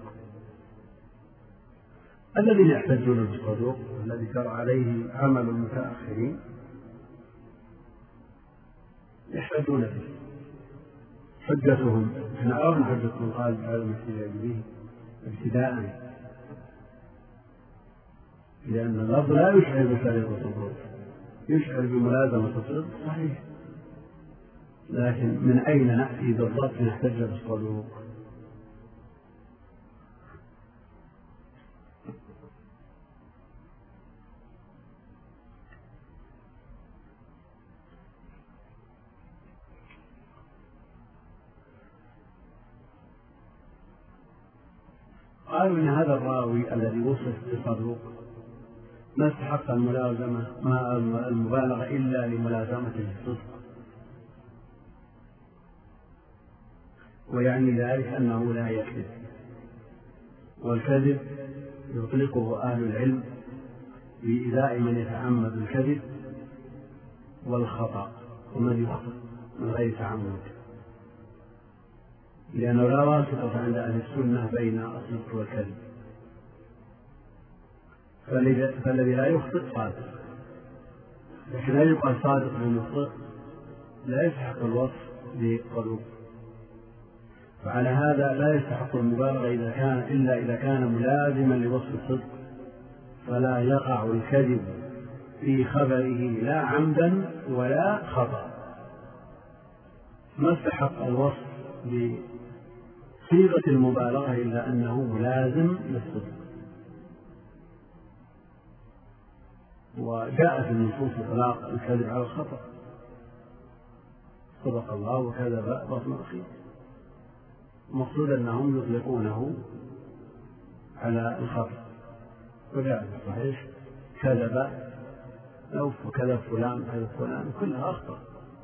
الذين يحتجون بالصدوق الذي جرى عليه عمل المتأخرين يحتجون به، حجتهم احنا عرفنا حجة من قال بعلم الاحتجاج به ابتداء، لأن اللفظ لا يشعر بفريضة الصدق، يشعر بملازمة الصدق صحيح، لكن من أين نأتي بالضبط نحتج بالصدوق؟ قالوا إن هذا الراوي الذي وصف بصدوق ما استحق المبالغة إلا لملازمته الصدق، ويعني ذلك أنه لا يكذب، والكذب يطلقه أهل العلم بإيذاء من يتعمد الكذب والخطأ ومن يخطئ من غير تعمد، لأنه لا واسطة عند أهل السنة بين الصدق والكذب، فالذي لا يخطئ صادق، لكن لا يقال صادق من يخطئ لا يستحق الوصف بالصدوق. فعلى هذا لا يستحق المبالغة إلا إذا كان ملازما لوصف الصدق، فلا يقع الكذب في خبره لا عمدا ولا خطأ، ما استحق الوصف بصيغة المبالغة إلا أنه ملازم للصدق. وجاء في النصوص إطلاق الكذب على الخطأ، صدق الله وكذب بطن أخيه، المقصود أنهم يطلقونه على الخطأ، وجاء في الصحيح كذب أو كذب فلان كلها أخطأ.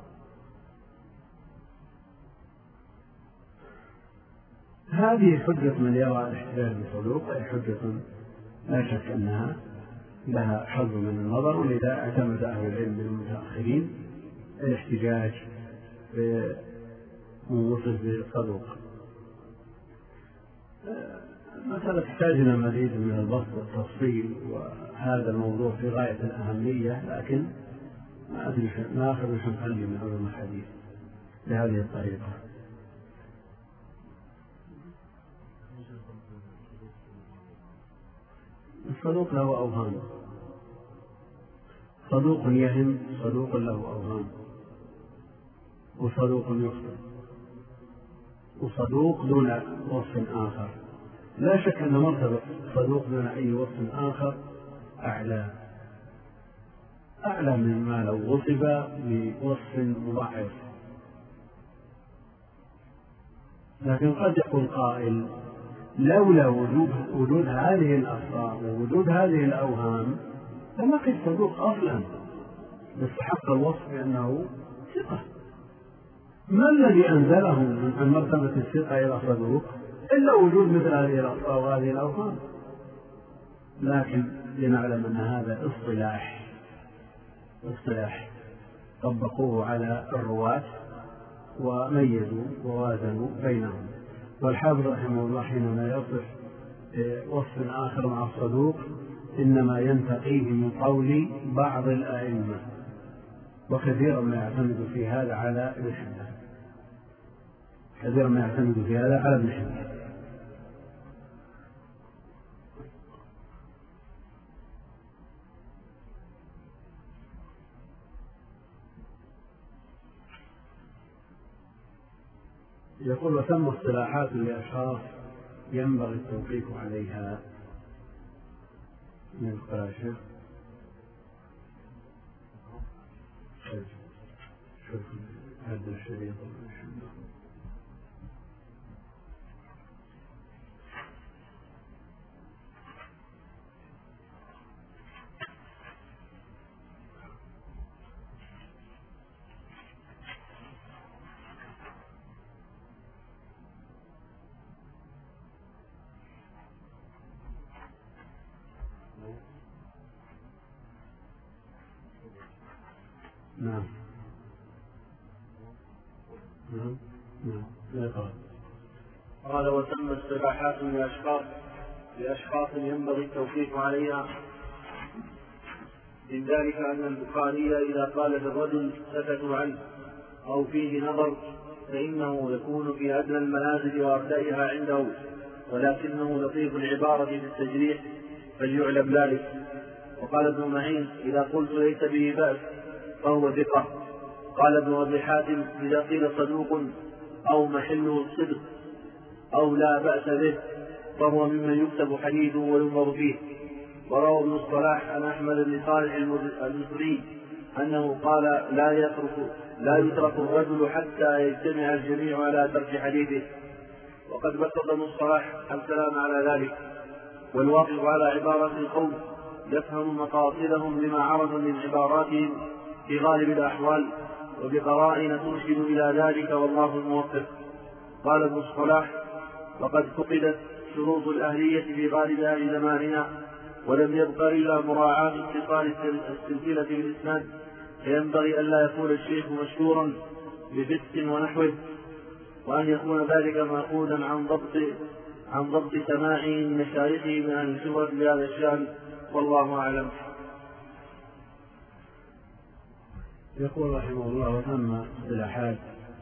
هذه حجة من يرى الاحتجاج بالصدوق، أي حجة لا شك أنها لها حظ من النظر، ولذا اعتمد أهل العلم من المتأخرين الاحتجاج بوصف بالصدوق. مسألة تحتاج إلى مزيد من البسط والتفصيل، وهذا الموضوع في غاية الأهمية، لكن ما أخذ وش نخلي من علوم الحديث بهذه الطريقة. الصدوق له أوهام، صدوق يهم، صدوق له أوهام، وصدوق يخطئ، وصدوق دون وصف آخر. لا شك أن مرتبة صدوق دون أي وصف آخر أعلى مما لو وصف بوصف مضاعف. لكن قد يقول قائل لولا وجود هذه الأخطاء ووجود هذه الأوهام لما كان صدوق أصلا يستحق الوصف بأنه ثقة. ما الذي أنزله من مرتبة الثقة إلى صدوق إلا وجود مثل هذه الأخطاء وهذه الأوهام؟ لكن لنعلم أن هذا اصطلاح طبقوه على الرواة وميزوا ووازنوا بينهم. والحافظ رحمه الله حينما يصف وصف آخر مع الصدوق إنما ينتقيه من قول بعض الأئمة، وكثيرا ما يعتمد في هذا على ابن حبان، يقول وثم اصطلاحات لأشخاص ينبغي التوقيف عليها من القراشة. شوف هذا الشريط نعم قال وتم اصطلاحات لأشخاص ينبغي التوقيف عليها. من ذلك أن البخاري إذا قال للرجل سكتوا عنه أو فيه نظر فإنه يكون في أدنى المنازل وأردائها عنده، ولكنه لطيف العبارة في التجريح فليعلم ذلك. وقال ابن معين إذا قلت ليس به بأس فهو ثقة. قال ابن أبي حاتم إذا قيل صدوق أو محله الصدق أو لا بأس به فهو ممن يكتب حديثه وينظر فيه. وروى ابن الصلاح عن أحمد بن صالح المصري أنه قال لا يترك الرجل حتى يجتمع الجميع على ترك حديثه. وقد بسط ابن الصلاح الكلام على ذلك. والواقف على عبارة القوم يفهم مقاصدهم لما عرض من عباراتهم في غالب الأحوال وبقرائن ترشد إلى ذلك والله الموفق. قال ابن الصلاح وقد فقدت شروط الأهلية في غالب أهل زماننا ولم يبق إلا مراعاة اتصال السلسلة بالإسناد، فينبغي ألا يكون الشيخ مشهورا بفسق ونحوه، وأن يكون ذلك مأخوذا عن ضبط سماعه من مشايخه من أهل الشهرة بهذا الشأن، والله أعلم. يقول رحمه الله ثم اصطلاحات،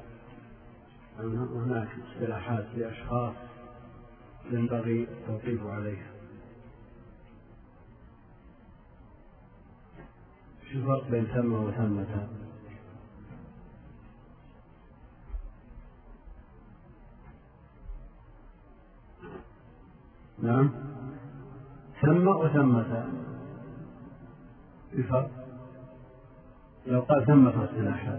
هناك اصطلاحات لأشخاص ينبغي التوقيف عليها. شو الفرق بين ثم وثمة؟ نعم، ثم وثمة الفرق. لو قال ثمة اصطلاحات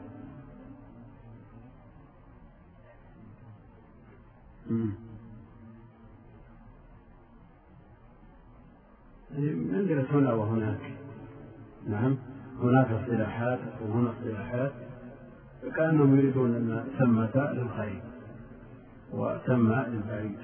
منزلة هنا وهناك. نعم، هناك اصطلاحات وهنا اصطلاحات، فكأنهم يريدون أن ثمة للخير وثم للبعيد.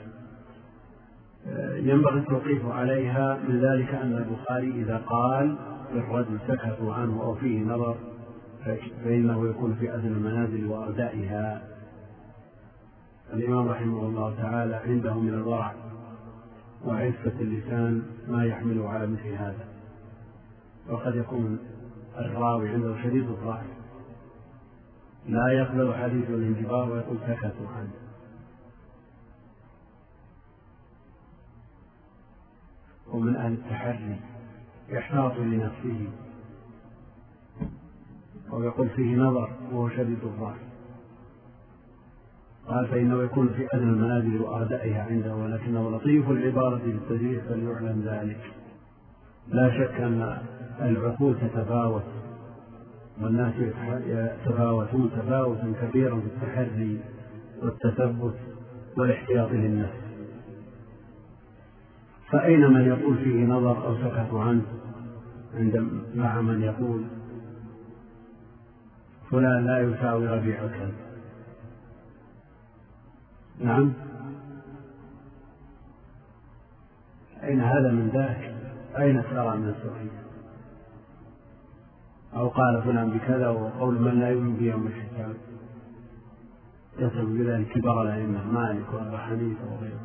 ينبغي التوقيف عليها، من ذلك أن البخاري إذا قال للرجل سكتوا عنه أو فيه نظر فإنه يكون في أدنى المنازل وأردائها. الإمام رحمه الله تعالى عنده من الورع وعفة اللسان ما يحمله على مثل هذا، وقد يكون الراوي عنده شديد الضعف لا يقبل حديث الانجبار ويقول سكتوا عنه. ومن أهل التحري يحتاط لنفسه ويقول فيه نظر وهو شديد الضعف، قال فإنه يكون في أدنى المنازل وأردائها عنده، ولكنه لطيف العبارة بالتدريس فليعلم ذلك. لا شك أن العقول تتفاوت والناس يتفاوتون تفاوتا كبيرا في التحري والتثبت والاحتياط للنفس. فأين من يقول فيه نظر أو سكتوا عنه مع من يقول فلان لا يساوي ربيع الكلب؟ نعم، أين هذا من ذاك؟ أين سار من السعيد؟ أو قال فلان بكذا، وقول من لا يؤمن بيوم الحساب يصل بذلك كبر الأئمة مالك وأبو حنيفة وغيره.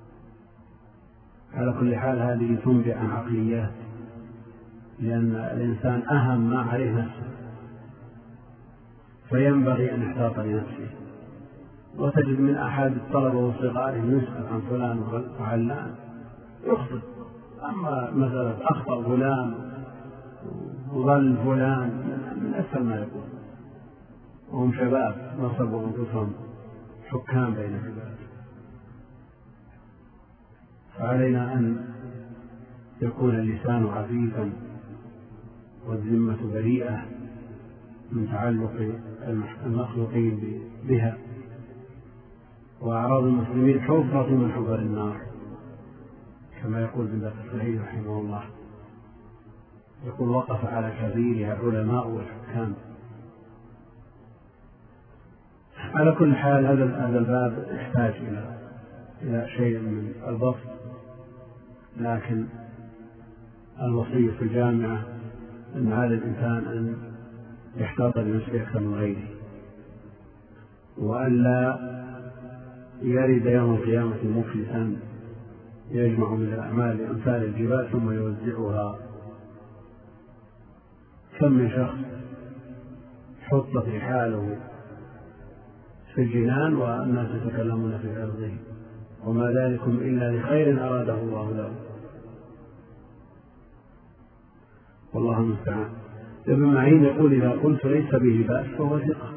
على كل حال هذه تنبئ عن عقليات، لأن الإنسان أهم ما عليه نفسه، فينبغي أن يحتاط لنفسه. وتجد من أحد الطلبة وصغارهم يسأل عن فلان وعلان يخطئ، أما مسألة أخطأ فلان وظل فلان من أسهل ما يكون، وهم شباب نصبوا أنفسهم حكام بين العباد. فعلينا أن يكون اللسان عفيفا والذمة بريئة من تعلق المخلوقين بها. وأعراض المسلمين حفرة من حفر النار، كما يقول ابن الصحيح رحمه الله، يقول وقف على كبيرها العلماء والحكام. على كل حال هذا الباب يحتاج إلى شيء من البسط، لكن الوصية في الجامعة أن هذا الإنسان أن يحتاط لنفسه أكثر من غيره، وألا يرد يوم القيامة مفلسا يجمع من الأعمال أمثال الجبال ثم يوزعها. كم من شخص حطت رحاله في الجنان والناس يتكلمون في عرضه، وما ذلكم إلا لخير أراده الله له. والله المستعان. ابن معين يقول إذا قلت ليس به بأس فهو ثقة،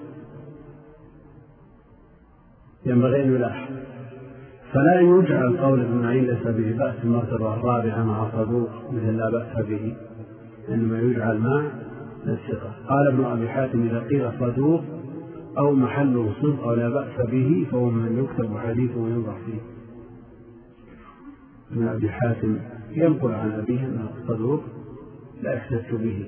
ينبغي أن يلاحظ. فلا يجعل قول ابن معين ليس به بأس المرتبة الرابعة مع صدوق مثل لا بأس به، إنما يجعل مع الثقة. قال ابن أبي حاتم إذا قيل صدوق أو محله صدق أو لا بأس به فهو من يكتب حديثه وينظر فيه. ابن أبي حاتم ينقل عن أبيه أنه صدوق لا يحتج به.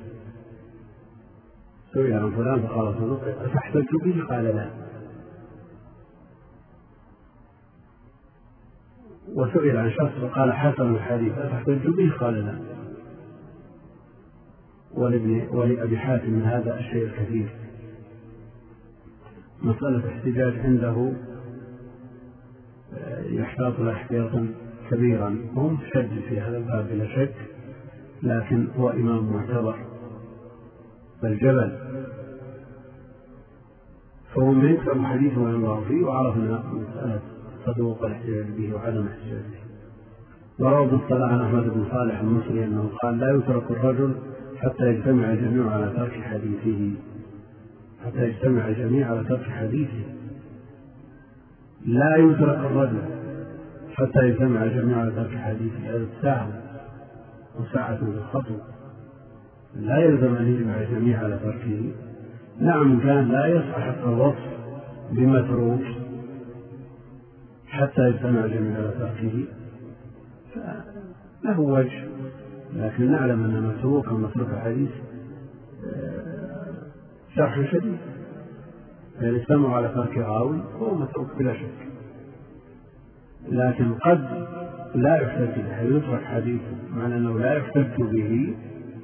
سئل عن فلان فقال صدوق أتحتج به؟ قال لا. وسئل عن شخص فقال حسن الحديث أتحتج به؟ قال لا. ولأبي حاتم من هذا الشيء الكثير. مسألة احتجاج عنده يحتاط له احتياطا كبيرا، وهو متشدد في هذا الباب بلا شك، لكن هو إمام معتبر بل جبل، فهو من يكتب حديثه وينظر فيه، وعرفنا مسألة صدوق الاحتجاج به وعدم الاحتجاج به. وروى ابن الصلاح عن أحمد بن صالح المصري أنه قال لا يترك الرجل حتى يجتمع الجميع على ترك حديثه، حتى يجتمع الجميع على ترك حديثه. لا يترك الرجل حتى يجتمع الجميع على ترك حديثه، هذا الساعة وساعة الخطو، لا يلزم أن يجمع الجميع على تركه. نعم كان لا يصح الوصف بمتروك حتى يجتمع الجميع على تركه له وجه، لكن نعلم أن متروك ومتروك حديث شرح شديد، يعني اجتمعوا على ترك راوي هو متروك بلا شك، لكن قد لا يحتج به، يترك حديثه معنى أنه لا يحتج به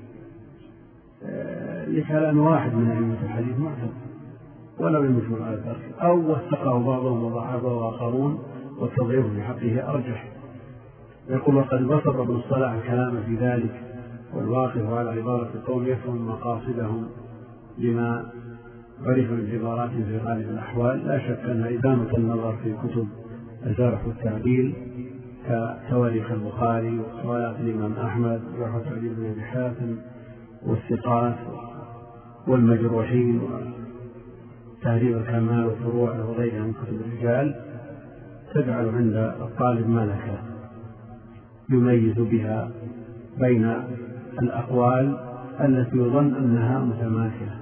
لكلام واحد من أئمة الحديث معتبر ولو يمكن على ترك، أو وثقه بعضهم وضعفه آخرون والتضعيف في حقه أرجح. يقول وقد بسط ابن الصلاح الكلام في ذلك، والواقف على عبارة القوم يفهم مقاصدهم لما عرف من عبارات في غالب الأحوال. لا شك أن إدامة النظر في كتب الجرح والتعديل كتواريخ البخاري وروايات الإمام أحمد وجرح وتعديل بن أبي حاتم والثقات والمجروحين وتهذيب الكمال والفروع وغيرها من كتب الرجال تجعل عند الطالب ملكة يميز بها بين الأقوال التي يظن أنها متماثلة،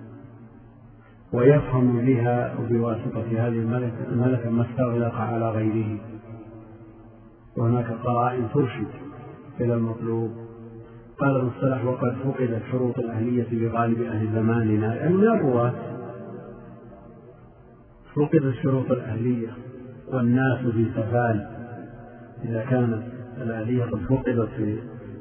ويفهم بها وبواسطة هذه الملكة ما استغلق على غيره، وهناك قرائن ترشد إلى المطلوب. قال ابن الصلاح وقد فقدت شروط الأهلية بغالب أهل زماننا، يعني من الرواة فقدت شروط الأهلية والناس في سفال. إذا كانت الأهلية قد فقدت في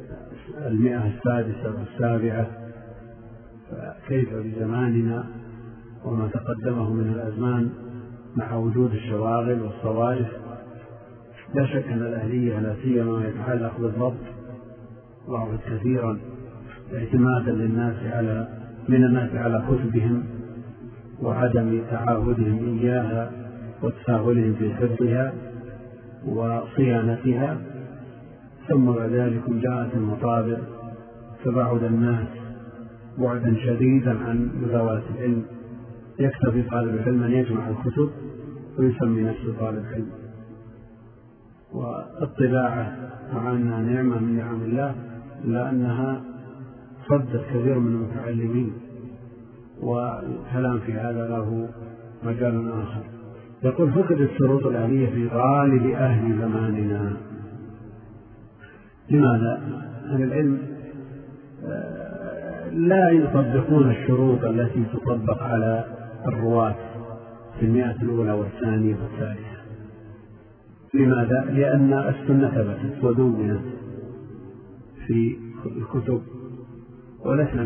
106 والسابعة فكيف بزماننا وما تقدمه من الأزمان مع وجود الشواغل والصوارف. لا شك أن الأهلية لا سيما يتعلق بالضبط ضعفت كثيرا اعتمادا من الناس على كتبهم وعدم تعاهدهم إياها وتساهلهم في حفظها وصيانتها. ثم بعد ذلك جاءت المطابع فبعد الناس بعدا شديدا عن مداولة العلم، يكتفي طالب العلم أن يجمع الكتب ويسمي نفسه طالب علم، والطباعة مع أنها نعمة من نعم الله إلا أنها صدت كثير من المتعلمين، والكلام في هذا له مجال آخر. يقول فقدت شروط الأهلية في غالب أهل زماننا. لماذا؟ أهل العلم لا يطبقون الشروط التي تطبق على الرواة في 100 الأولى والثانية والثالثة. لماذا؟ لأن السنة ثبتت ودونت في الكتب، ولسنا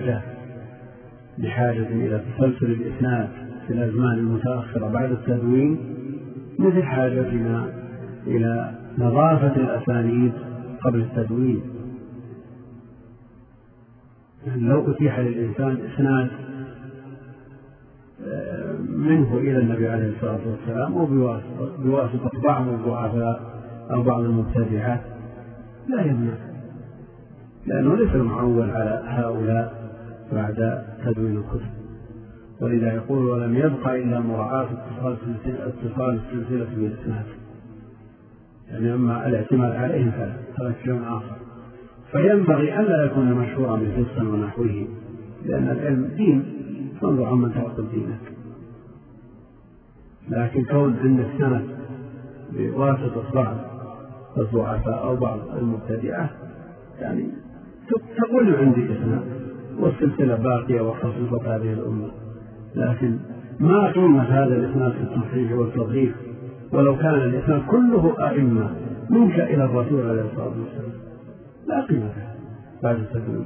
بحاجة إلى تسلسل الإسناد في الأزمان المتأخرة بعد التدوين، مثل حاجتنا إلى نظافة الأسانيد قبل التدوين. يعني لو أتيح للإنسان إسناد منه إلى النبي عليه الصلاة والسلام وبواسطة بعض الضعفاء أو بعض المبتدعات لا يمنع، لأنه ليس المعول على هؤلاء بعد تدوين الكتب. ولذا يقول ولم يبقى إلا مراعاة اتصال السلسلة بالإسناد، يعني أما الاعتماد عليهم فهذا شيء آخر. فينبغي ألا يكون مشهورا بفسق ونحوه، لأن العلم دين، فانظر عمن تعقد دينك. لكن كون عندك سند بواسطة بعض الضعفاء أو بعض المبتدعة، يعني تقول عندي إسناد والسلسلة باقية وخصوصة هذه الأمة، لكن ما قيمة هذا الإسناد في التصحيح والتضعيف ولو كان الإسناد كله أئمة منشأ إلى الرسول عليه الصلاة والسلام؟ لا قيمة له بعد التدوين.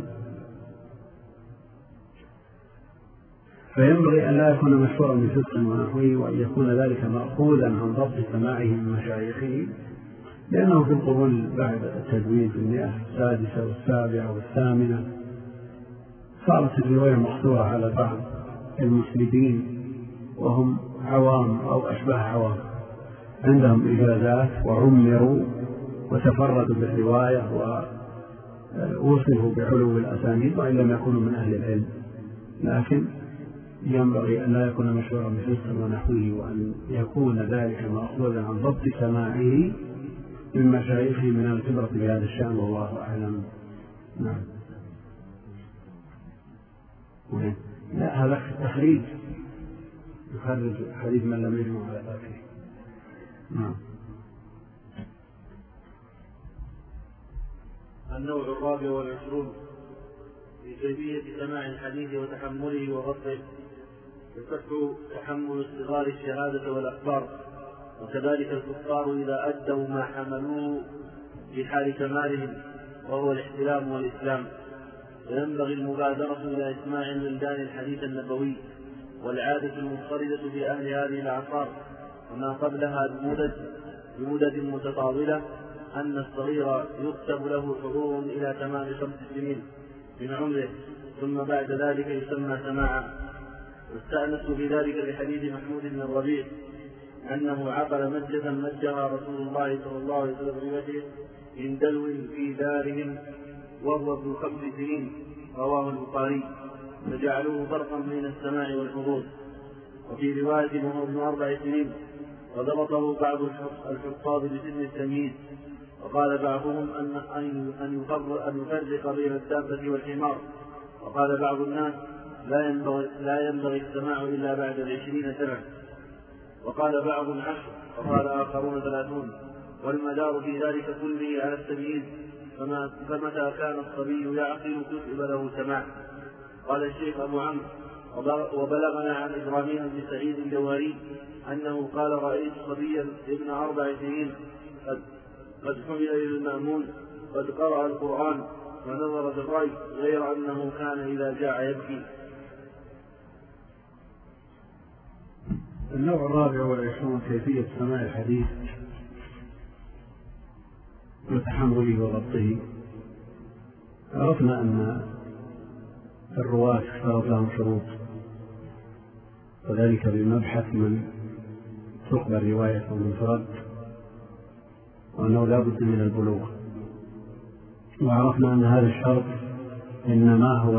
فينبغي أن لا يكون مشهورا بفسق ونحوه، وأن يكون ذلك مأخوذا عن ضبط سماعه من مشايخه، لأنه في القرون بعد التدوين في 106 و7 و8 صارت الرواية مقصورة على بعض المسلمين وهم عوام أو أشبه عوام، عندهم إجازات وعمروا وتفردوا بالرواية ووصفوا بعلو الأسانيد وإن لم يكونوا من أهل العلم. لكن ينبغي أن لا يكون مشهورا بفسق ونحوه، وأن يكون ذلك مأخوذا عن ضبط سماعه من مشايخه من الخبرة بهذا الشأن، والله أعلم. نعم. لا، هذا تخريج يخرج حديث من لم يجمع على ذلك. نعم. النوع 24 في كيفية سماع الحديث وتحمله وغطه. يصح تحمل الصغار الشهادة والأخبار، وكذلك الكفار إذا أدوا ما حملوه في حال كمالهم وهو الاحتلام والإسلام. وينبغي المبادرة إلى إسماع الولدان الحديث النبوي، والعادة المضطردة في أهل هذه الأعصار وما قبلها بمدد متطاولة أن الصغير يكتب له حضور إلى تمام 5 سنين من عمره، ثم بعد ذلك يسمى سماعا. واستأنسوا بذلك لحديث محمود بن الربيع أنه عقل مجة مجها رسول الله صلى الله عليه وسلم بوجهه من دلو في دارهم وهو ابن 5 سنين، رواه البخاري، فجعلوه فرقا بين السماع والحضور. وفي رواية وهو ابن 4 سنين، وضبطه بعض الحفاظ بسن التمييز. وقال بعضهم أن يفرق بين الدابة والحمار. وقال بعض الناس لا ينبغي السماع إلا بعد 20 سنة. وقال بعض 10، وقال آخرون 30. والمدار في ذلك كله على التمييز، فمتى كان الصبي يعقل كتب له سماع. قال الشيخ أبو عمرو: وبلغنا عن إبراهيم بن سعيد الجوهري أنه قال: رأيت صبيا ابن 4 سنين قد حمل إلى المأمون قد قرأ القرآن ونظر في الرأي، غير أنه كان إذا جاع يبكي. النوع 24 كيفية سماع الحديث وتحمله وضبطه. عرفنا أن الرواة اشترط لهم شروط، وذلك بمبحث من تقبل رواية ومن ترد، وأنه لا بد من البلوغ. وعرفنا أن هذا الشرط إنما هو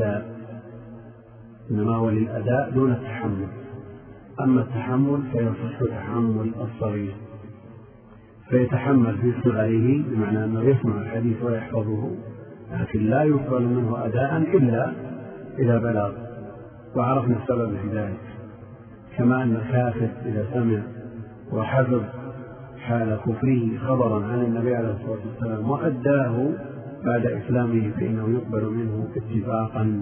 للأداء دون التحمل. أما التحمل فيصح تحمل الصغير، فيتحمل في صغره بمعنى أنه يسمع الحديث ويحفظه، لكن لا يقبل منه أداء إلا إذا بلغ. وعرفنا السبب في ذلك، كما أن الكافر إذا سمع وحفظ حال كفره خبرا عن النبي عليه الصلاة والسلام وأداه بعد إسلامه فإنه يقبل منه اتفاقا.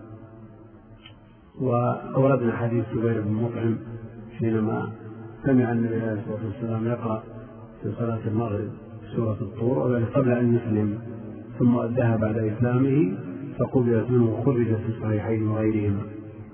وأوردنا حديث زبير بن مطعم حينما سمع النبي عليه الصلاة والسلام يقرأ في صلاة المغرب سورة الطور، وذلك قبل أن يسلم، ثم أداها بعد إسلامه فقبلت منه وخرجت في الصحيحين وغيرهما.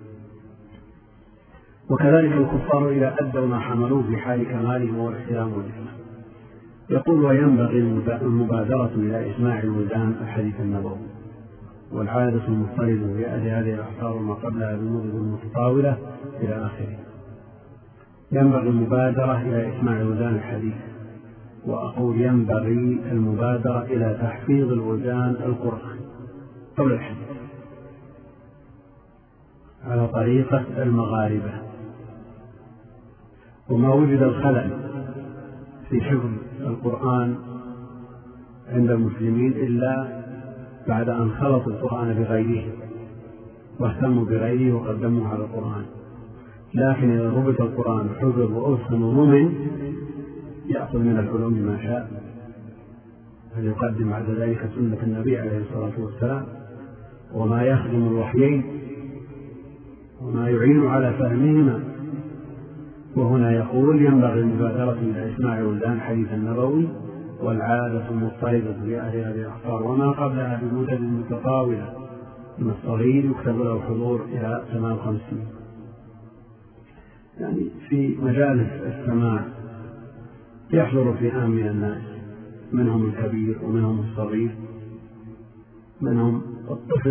وكذلك الكفار إذا أدوا ما حملوه في حال كمالهم والاحترام والإسلام. يقول: وينبغي المبادرة إلى إسماع الولدان الحديث النبوي، والعادة المضطردة بأهل هذه الأعصار وما قبلها بالمدد المتطاولة إلى آخره. ينبغي المبادرة إلى إسماع الولدان الحديث، وأقول ينبغي المبادرة إلى تحفيظ الوزان القرآني قبل الحديث على طريقة المغاربة. وما وجد الخلل في حفظ القرآن عند المسلمين إلا بعد أن خلطوا القرآن بغيره واهتموا بغيره وقدموه على القرآن. لكن إذا ربط القرآن حفظ وأتقن وضمن يأخذ من العلوم ما شاء، فليقدم بعد ذلك سنة النبي عليه الصلاة والسلام وما يخدم الوحيين وما يعين على فهمهما. وهنا يقول ينبغي المبادرة إلى إسماع ولدان حديث النبوي والعادة مضطردة لأهل هذه الأخبار وما قبلها بمدد متطاولة من الصغير يكتب له حضور إلى تمام 50. يعني في مجالس السماع يحضر فئام من الناس، منهم الكبير ومنهم الصغير، منهم الطفل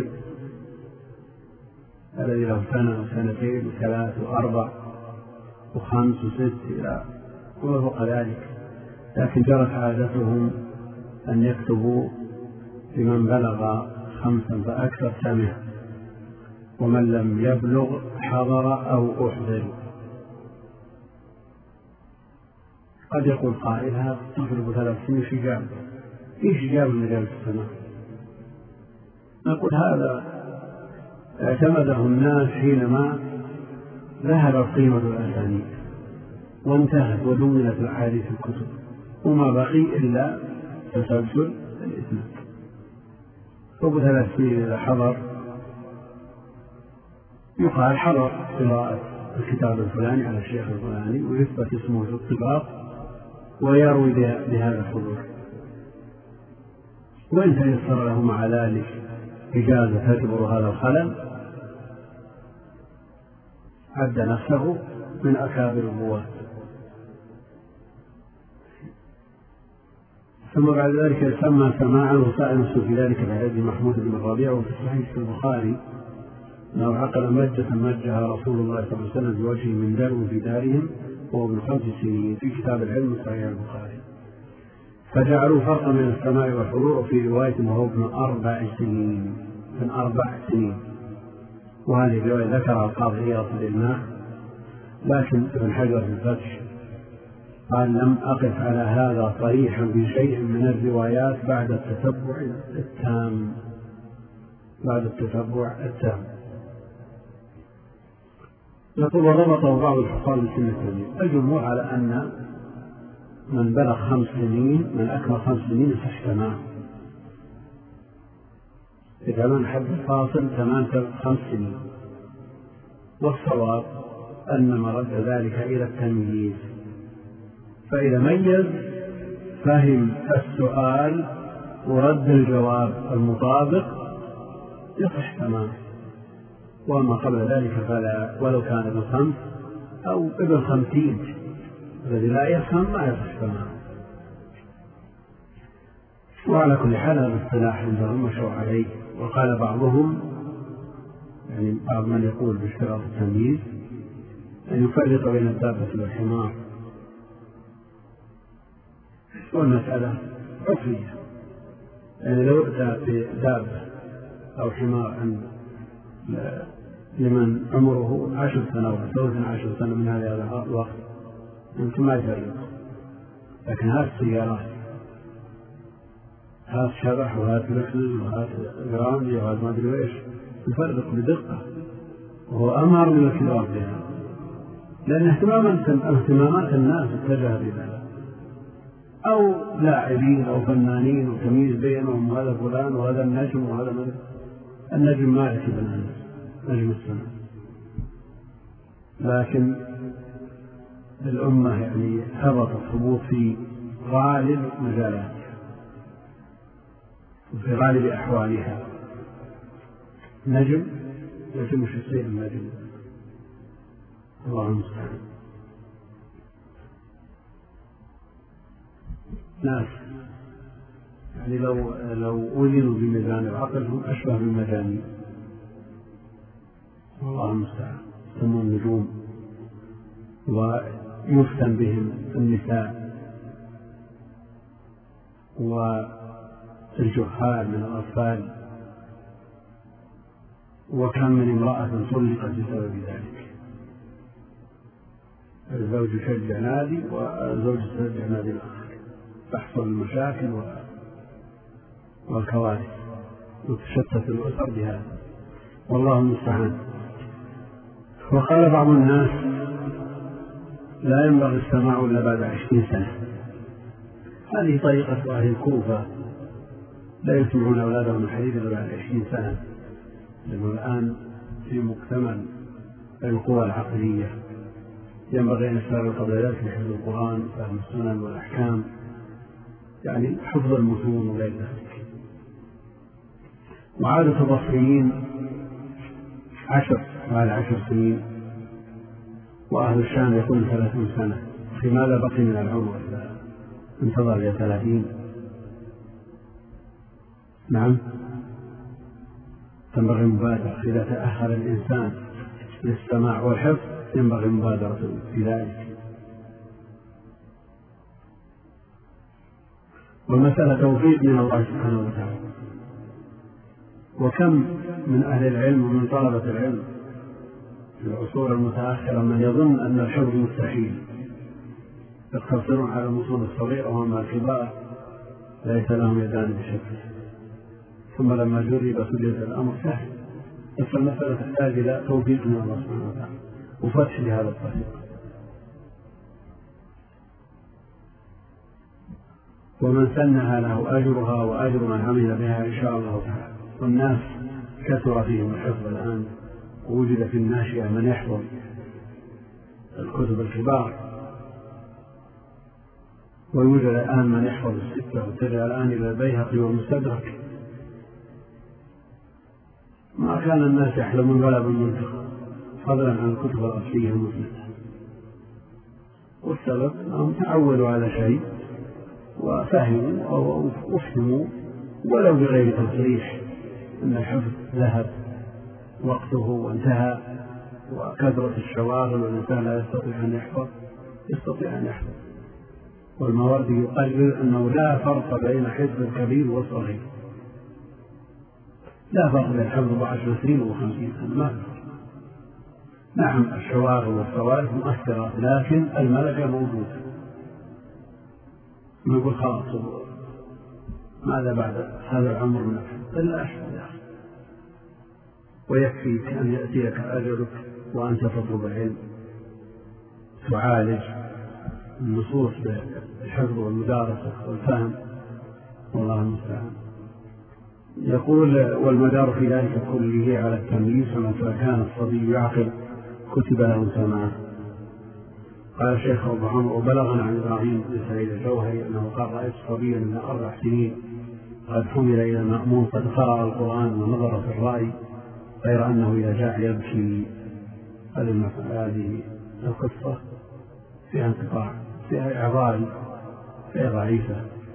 الذي له سنة وسنتين وثلاث وأربع وخمس وست إلى وما فوق ذلك. لكن جرت عادتهم أن يكتبوا لمن بلغ 5 فأكثر سمع، ومن لم يبلغ حضر أو أحضر. قد يقول قائل هذا الطفل ب3 سنين إيش جاب مجال السماع؟ نقول هذا اعتمده الناس حينما ذهب قيمة الأسانيد وانتهت ودونت الأحاديث الكتب وما بقي إلا تسلسل الإسناد. ب3 سنين إذا حضر يقال حضر قراءة الكتاب الفلاني على الشيخ الفلاني ويثبت اسمه في الطباق ويروي بهذا الحضور. وإن تيسر له مع ذلك إجازة تجبر هذا الخلل عد نفسه من أكابر الرواة. ثم بعد ذلك سمى سماعا وسأل نفسه في ذلك بحديث محمود بن الربيع وفي الصحيح في البخاري أنه عقل مجة مجها رسول الله صلى الله عليه وسلم بوجهه من درو في دارهم وهو ابن 5 سنين في كتاب العلم صحيح البخاري، فجعلوا فرقا من السماع والحضور في رواية وهو ابن 4 سنين من 4 سنين. وهذه الرواية ذكرها القاضي عياض في الإلماح، لكن ابن حجر في الفتح قال لم أقف على هذا صريحا بشيء من الروايات بعد التتبع التام. يقول وربطه بعض الحفاظ بسنة التمييز. الجمهور على أن من بلغ 5 سنين من أكمل 5 سنين يصح تمام، إذا من حد الفاصل تمام 5 سنين. والصواب أن مرد ذلك إلى التمييز، فإذا ميز فهم السؤال ورد الجواب المطابق يصح تمام، وما قبل ذلك فلا، ولو كان ابن 5 أو ابن 50 الذي لا يفهم ما يصح تمام. وعلى كل حال هذا الاصطلاح عندهم مشروع عليه. وقال بعضهم يعني بعض من يقول باشتراط التمييز أن يفرق بين الدابة والحمار، والمسألة عرفية. يعني لو أتى بدابة أو حمار عند لمن عمره 10 سنوات أو 12 سنة من هذا الوقت يمكن ما يفرق، لكن هذه السيارات هذا شبح وهذا لكزس وهذا جراندي وهذا ما أدري إيش يفرق بدقة، وهو أمر من الكبار بها، لأن اهتمامات الناس اتجه بذلك، أو لاعبين أو فنانين وتمييز بينهم وهذا فلان وهذا النجم وهذا من النجم مالك بن أنس نجم السنة. لكن الأمة يعني هبط الثبوت في غالب مجالاتها وفي غالب أحوالها. نجم مش الشيء النجم، الله المستعان. ناس يعني لو وزنوا بميزان العقل هم أشبه بالمجانين، الله المستعان. يسمون النجوم، ويفتن بهم النساء والجهال من الأطفال، وكم من امرأة طلقت بسبب ذلك. الزوج يشجع نادي والزوج يشجع نادي الآخر، تحصل المشاكل والكوارث وتشتت الأسر بهذا، والله المستعان. وقال بعض الناس لا ينبغي السماع إلا بعد 20 سنة. هذه طريقة أهل الكوفة، لا يسمعون أولادهم الحديث إلا بعد 20 سنة، لأنه الآن في مكتمل القوى العقلية، ينبغي أن يشتغل قبل ذلك في حفظ القرآن وفهم السنن والأحكام، يعني حفظ المتون وغير ذلك. وعادة البصريين 10 بعد 10 سنين، وأهل الشام يكون 30 سنة. لماذا بقي من العمر إذا انتظر إلى 30؟ نعم، تنبغي المبادرة. إذا تأخر الإنسان للسماع والحفظ ينبغي المبادرة في ذلك. والمسألة توفيق من الله سبحانه وتعالى. وكم من أهل العلم ومن طلبة العلم في العصور المتأخرة من يظن أن الحفظ مستحيل، يقتصرون على المصون الصغيرة، وهم الكبار ليس لهم يدان بشكل. ثم لما جرب سجد الأمر سهل، بس المسألة تحتاج إلى توفيق من الله سبحانه وتعالى وفتح لهذا الطريق. ومن سنها له أجرها وأجر من عمل بها إن شاء الله تعالى. والناس كثر فيهم الحفظ الآن، ووجد في الناشئة من يحفظ الكتب الكبار، ويوجد الآن من يحفظ الستة، واتجه الآن إلى البيهقي والمستدرك. ما كان الناس يحلمون ولا بالمنطق، فضلا عن الكتب الأصلية المسلمة. والسبب أنهم تعودوا على شيء وفهموا أو أفهموا ولو بغير تصريح أن الحفظ ذهب وقته وانتهى، وكثرة الشواغل والإنسان لا يستطيع أن يحفظ. يستطيع أن يحفظ، والمواردي يقرر أنه لا فرق بين حفظ الكبير والصغير، لا فرق بين حفظ 10 سنين و50 سنة، ما فرق. نعم الشواغل والصوارف مؤثرة، لكن الملكة موجودة. نقول خلاص ماذا بعد هذا العمر من الحفظ؟ إلا أحفظ يا أخي، ويكفيك أن يأتيك أجلك وأنت تطلب العلم، تعالج النصوص بالحفظ والمدارسة والفهم، والله المستعان. يقول والمدار في ذلك كله على التمييز، فمتى كان الصبي يعقل كتب له سماع. قال الشيخ أبو عمرو وبلغنا عن إبراهيم بن سعيد الجوهري أنه قال رأيت صبيا من 4 سنين قد حمل إلى المأمون قد قرأ القرآن ونظر في الرأي، غير أنه إذا جاء يبكي. هذه القصة فيها انقطاع، فيها إعضال، فيها ضعيفة.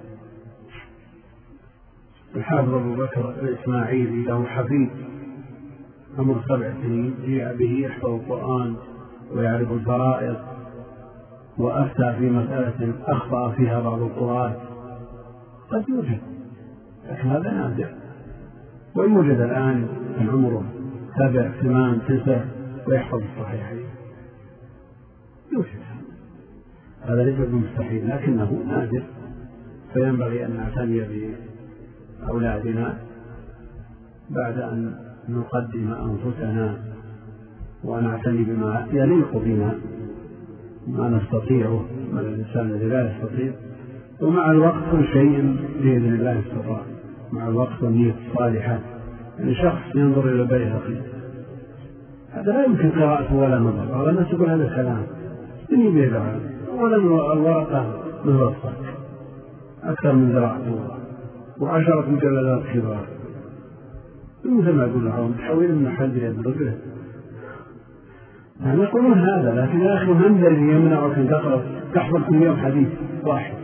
الحافظ أبو بكر الإسماعيلي له حفيد عمر 7 سنين جاء به يحفظ القرآن ويعرف الفرائض، وأفتى في مسألة أخطأ فيها بعض القراء. قد يوجد، لكن هذا نادر. ويوجد الآن من عمره 7 8 9 ويحفظ الصحيحين، يوجد. هذا ليس بمستحيل لكنه نادر، فينبغي أن نعتني بأولادنا بعد أن نقدم أنفسنا ونعتني بما يليق بنا، ما نستطيعه من الإنسان الذي لا يستطيع. ومع الوقت كل شيء بإذن الله استطاع، مع الوقت والنية الصالحة. يعني شخص ينظر إلى البيهقي هذا لا يمكن قراءته ولا نظر، هذا الناس يقول هذا الكلام إني بيدعى أولا الورقة من رصك أكثر من ذراعته و10 مجلدات كبار، مثل ما يقول لهم تحويل من حد بيد رجله. يعني يقولون هذا، لكن يا أخي من الذي يمنعك أن تحفظ كل يوم حديث واحد؟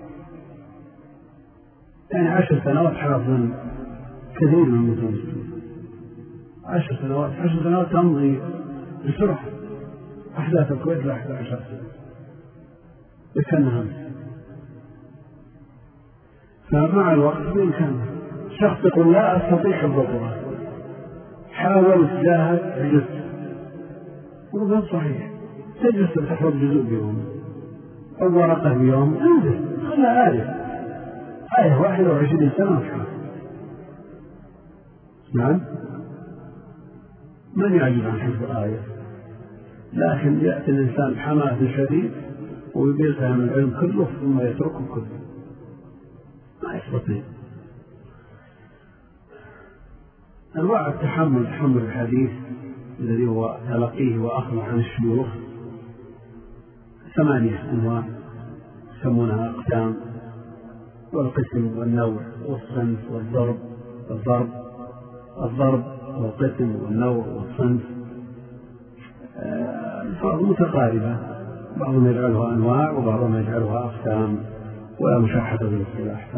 يعني 10 سنوات حفظا كثير من المتون، 10 سنوات تمضي بسرعة. أحداث الكويت لا 11 سنة بكنها. فمع الوقت بإمكانه شخص يقول لا أستطيع حفظ القرآن، حاولت جاهد عجزت، وهذا صحيح. تجلس تحفظ جزء بيوم أو ورقة بيوم، انزل خلها آية 21 سنة أصحاب. نعم، من يعجز عن حفظ آية، لكن يأتي الإنسان بحماس شديد ويفهم العلم كله ثم يتركه كله، ما يستطيع. أنواع التحمل: تحمل الحديث الذي هو تلقيه وأخذه عن الشيوخ 8 أنواع يسمونها أقسام: والقسم والنوع والصنف والضرب. الضرب والقسم والنوع والصنف الفاظ متقاربة، بعضهم يجعلها أنواع وبعضهم يجعلها أقسام، ولا مشاحة بالاصطلاح.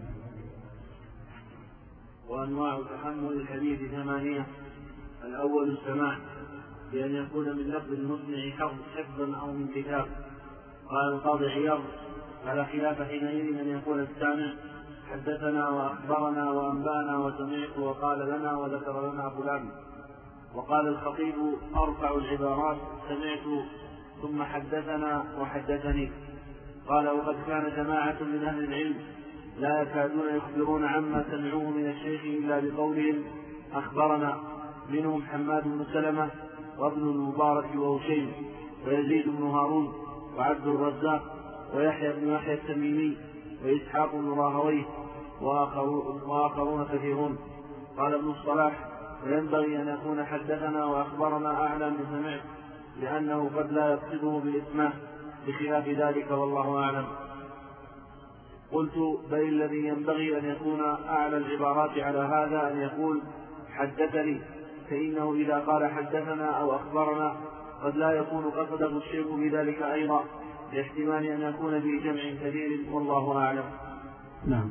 وأنواع تحمل الحديث 8: الأول السماع، بأن يكون من لفظ المسمع حفظا أو من كتاب. قال القاضي عياض: على خلاف حينئذ أن يقول السامع حدثنا وأخبرنا وأنبانا وسمعت وقال لنا وذكر لنا فلان. وقال الخطيب: أرفع العبارات سمعت ثم حدثنا وحدثني. قال: وقد كان جماعة من أهل العلم لا يكادون يخبرون عما سمعوه من الشيخ إلا بقولهم أخبرنا، منهم حماد بن سلمة وابن المبارك وهشيم ويزيد بن هارون وعبد الرزاق ويحيى بن يحيى التميمي وإسحاق بن راهويه وآخرون كثيرون. قال ابن الصلاح: وينبغي أن يكون حدثنا وأخبرنا أعلى من سمعت، لأنه قد لا يقصده بإسمه، بخلاف ذلك والله أعلم. قلت: بل الذي ينبغي أن يكون أعلى العبارات على هذا أن يقول حدثني، فإنه إذا قال حدثنا أو أخبرنا قد لا يكون قصده الشيخ بذلك أيضا، لاحتمال أن يكون في جمع كثير والله أعلم. نعم.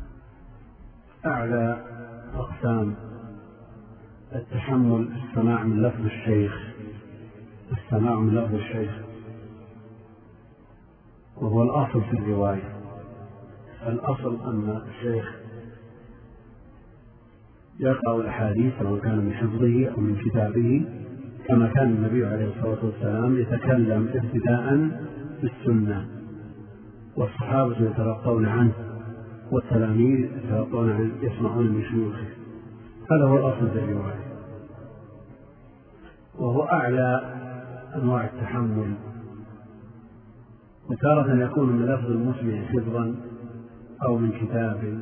أعلى أقسام التحمل السماع من لفظ الشيخ، وهو الأصل في الرواية. الأصل أن الشيخ يقرأ الأحاديث سواء كان من حفظه أو من كتابه، كما كان النبي عليه الصلاة والسلام يتكلم ابتداء بالسنة، والصحابة يتلقون عنه والتلاميذ يتلقون عنه يسمعون من شيوخه. هذا هو الأصل في الرواية، وهو أعلى أنواع التحمل. وتارة يكون من لفظ المسمع حفظا أو من كتاب،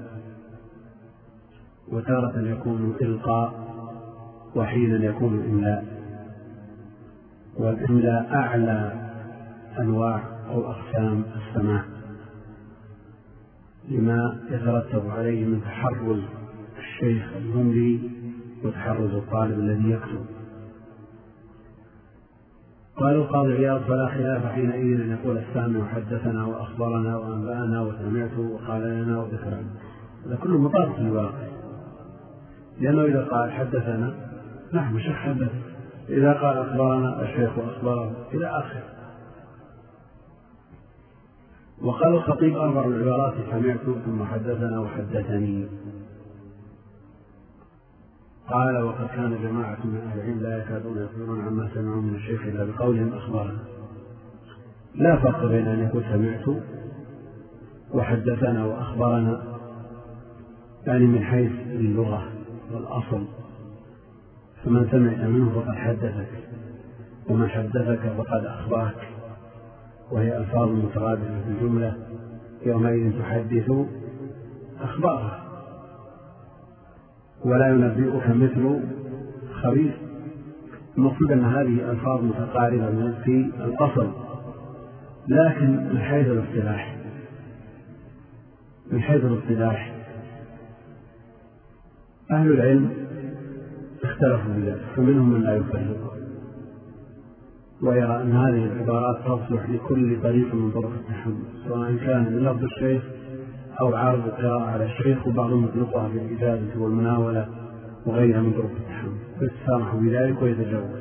وتارة يكون إلقاء، وحينا يكون إملاء. والإملاء أعلى أنواع أو أقسام السماع، لما يترتب عليه من تحرز الشيخ المملي وتحرز الطالب الذي يكتب. قال القاضي عياض: فلا خلاف حينئذ أن يقول السامع حدثنا وأخبرنا وأنبأنا وسمعت وقال لنا وذكر لنا. هذا كله مطابق للواقع، لأنه إذا قال حدثنا نحن الشيخ حدث، إذا قال أخبرنا الشيخ أخبره، إلى آخر. وقال الخطيب: أربع العبارات سمعت ثم حدثنا وحدثني. قال: وقد كان جماعة من أهل العلم لا يكادون يخبرون عما سمعوا من الشيخ إلا بقولهم أخبرنا. لا فرق بين أن يقول سمعت وحدثنا وأخبرنا، يعني من حيث اللغة والأصل، فمن سمعت منه فقد حدثك، ومن حدثك فقد أخبرك، وهي ألفاظ مترادفة في الجملة: يومئذ تحدث أخبارك، ولا ينبئك مثل خبير. المقصود أن هذه ألفاظ متقاربة في الأصل، لكن من حيث الاصطلاح أهل العلم اختلفوا بذلك، فمنهم من لا يفرق ويرى أن هذه العبارات تصلح لكل طريق من طرق التحمل، سواء كان من لفظ الشيخ أو عرض القراءة على الشيخ، وبعضهم يطلقها في الإجازة والمناولة وغيرها من طرق التحمل، فيتسامحوا بذلك ويتجاوز.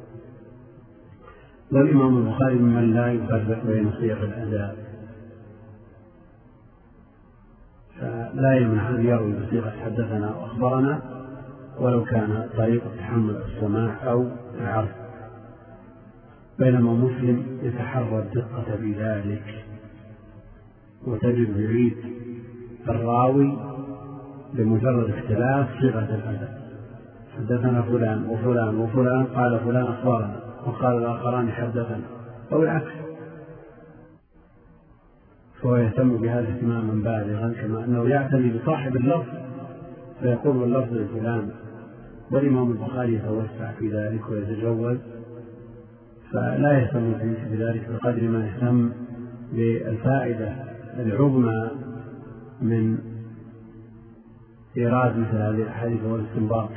والإمام البخاري ممن لا يفرق بين صيغ الأداء، فلا يمنع أن يروي بصيغة حدثنا وأخبرنا ولو كان طريق التحمل أو السماع أو العرض، بينما مسلم يتحرى الدقة بذلك، وتجد يعيد الراوي بمجرد اختلاف صيغة الأداء. حدثنا فلان وفلان وفلان قال فلان أخبرنا وقال الآخران حدثنا أو العكس، فهو يهتم بهذا اهتماما بالغا، كما أنه يعتني بصاحب اللفظ فيقول اللفظ لفلان. والإمام البخاري يتوسع في ذلك ويتجوز، فلا يهتم بذلك بقدر ما يهتم بالفائدة العظمى من إيراد مثل هذه الأحاديث والاستنباط.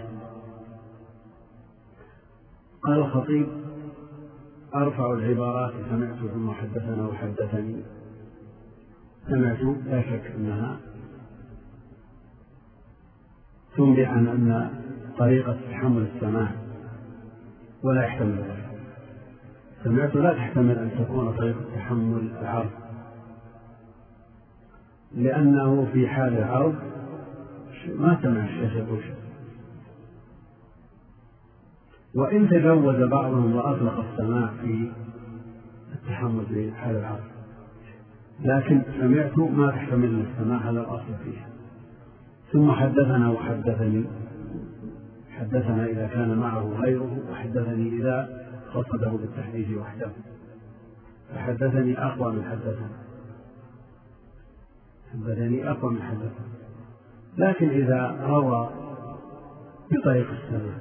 قال الخطيب: أرفع العبارات سمعت ثم حدثنا وحدثني. سمعت لا شك أنها تنبئ عن أن طريقة تحمل السماع ولا يحتمل ذلك. سمعت لا تحتمل أن تكون طريقة تحمل العرض، لأنه في حال العرض ما سمع الشيخ يقول شيء، وإن تجوز بعضهم وأطلق السماع في التحمل في حال العرض، لكن سمعت ما تحتمل السماع، هذا الأصل فيه. ثم حدثنا وحدثني، حدثنا إذا كان معه غيره، وحدثني إذا قصده بالتحديث وحده، فحدثني أقوى من حدثنا، حدثني أقوى من حدثنا. لكن إذا روى بطريق السماع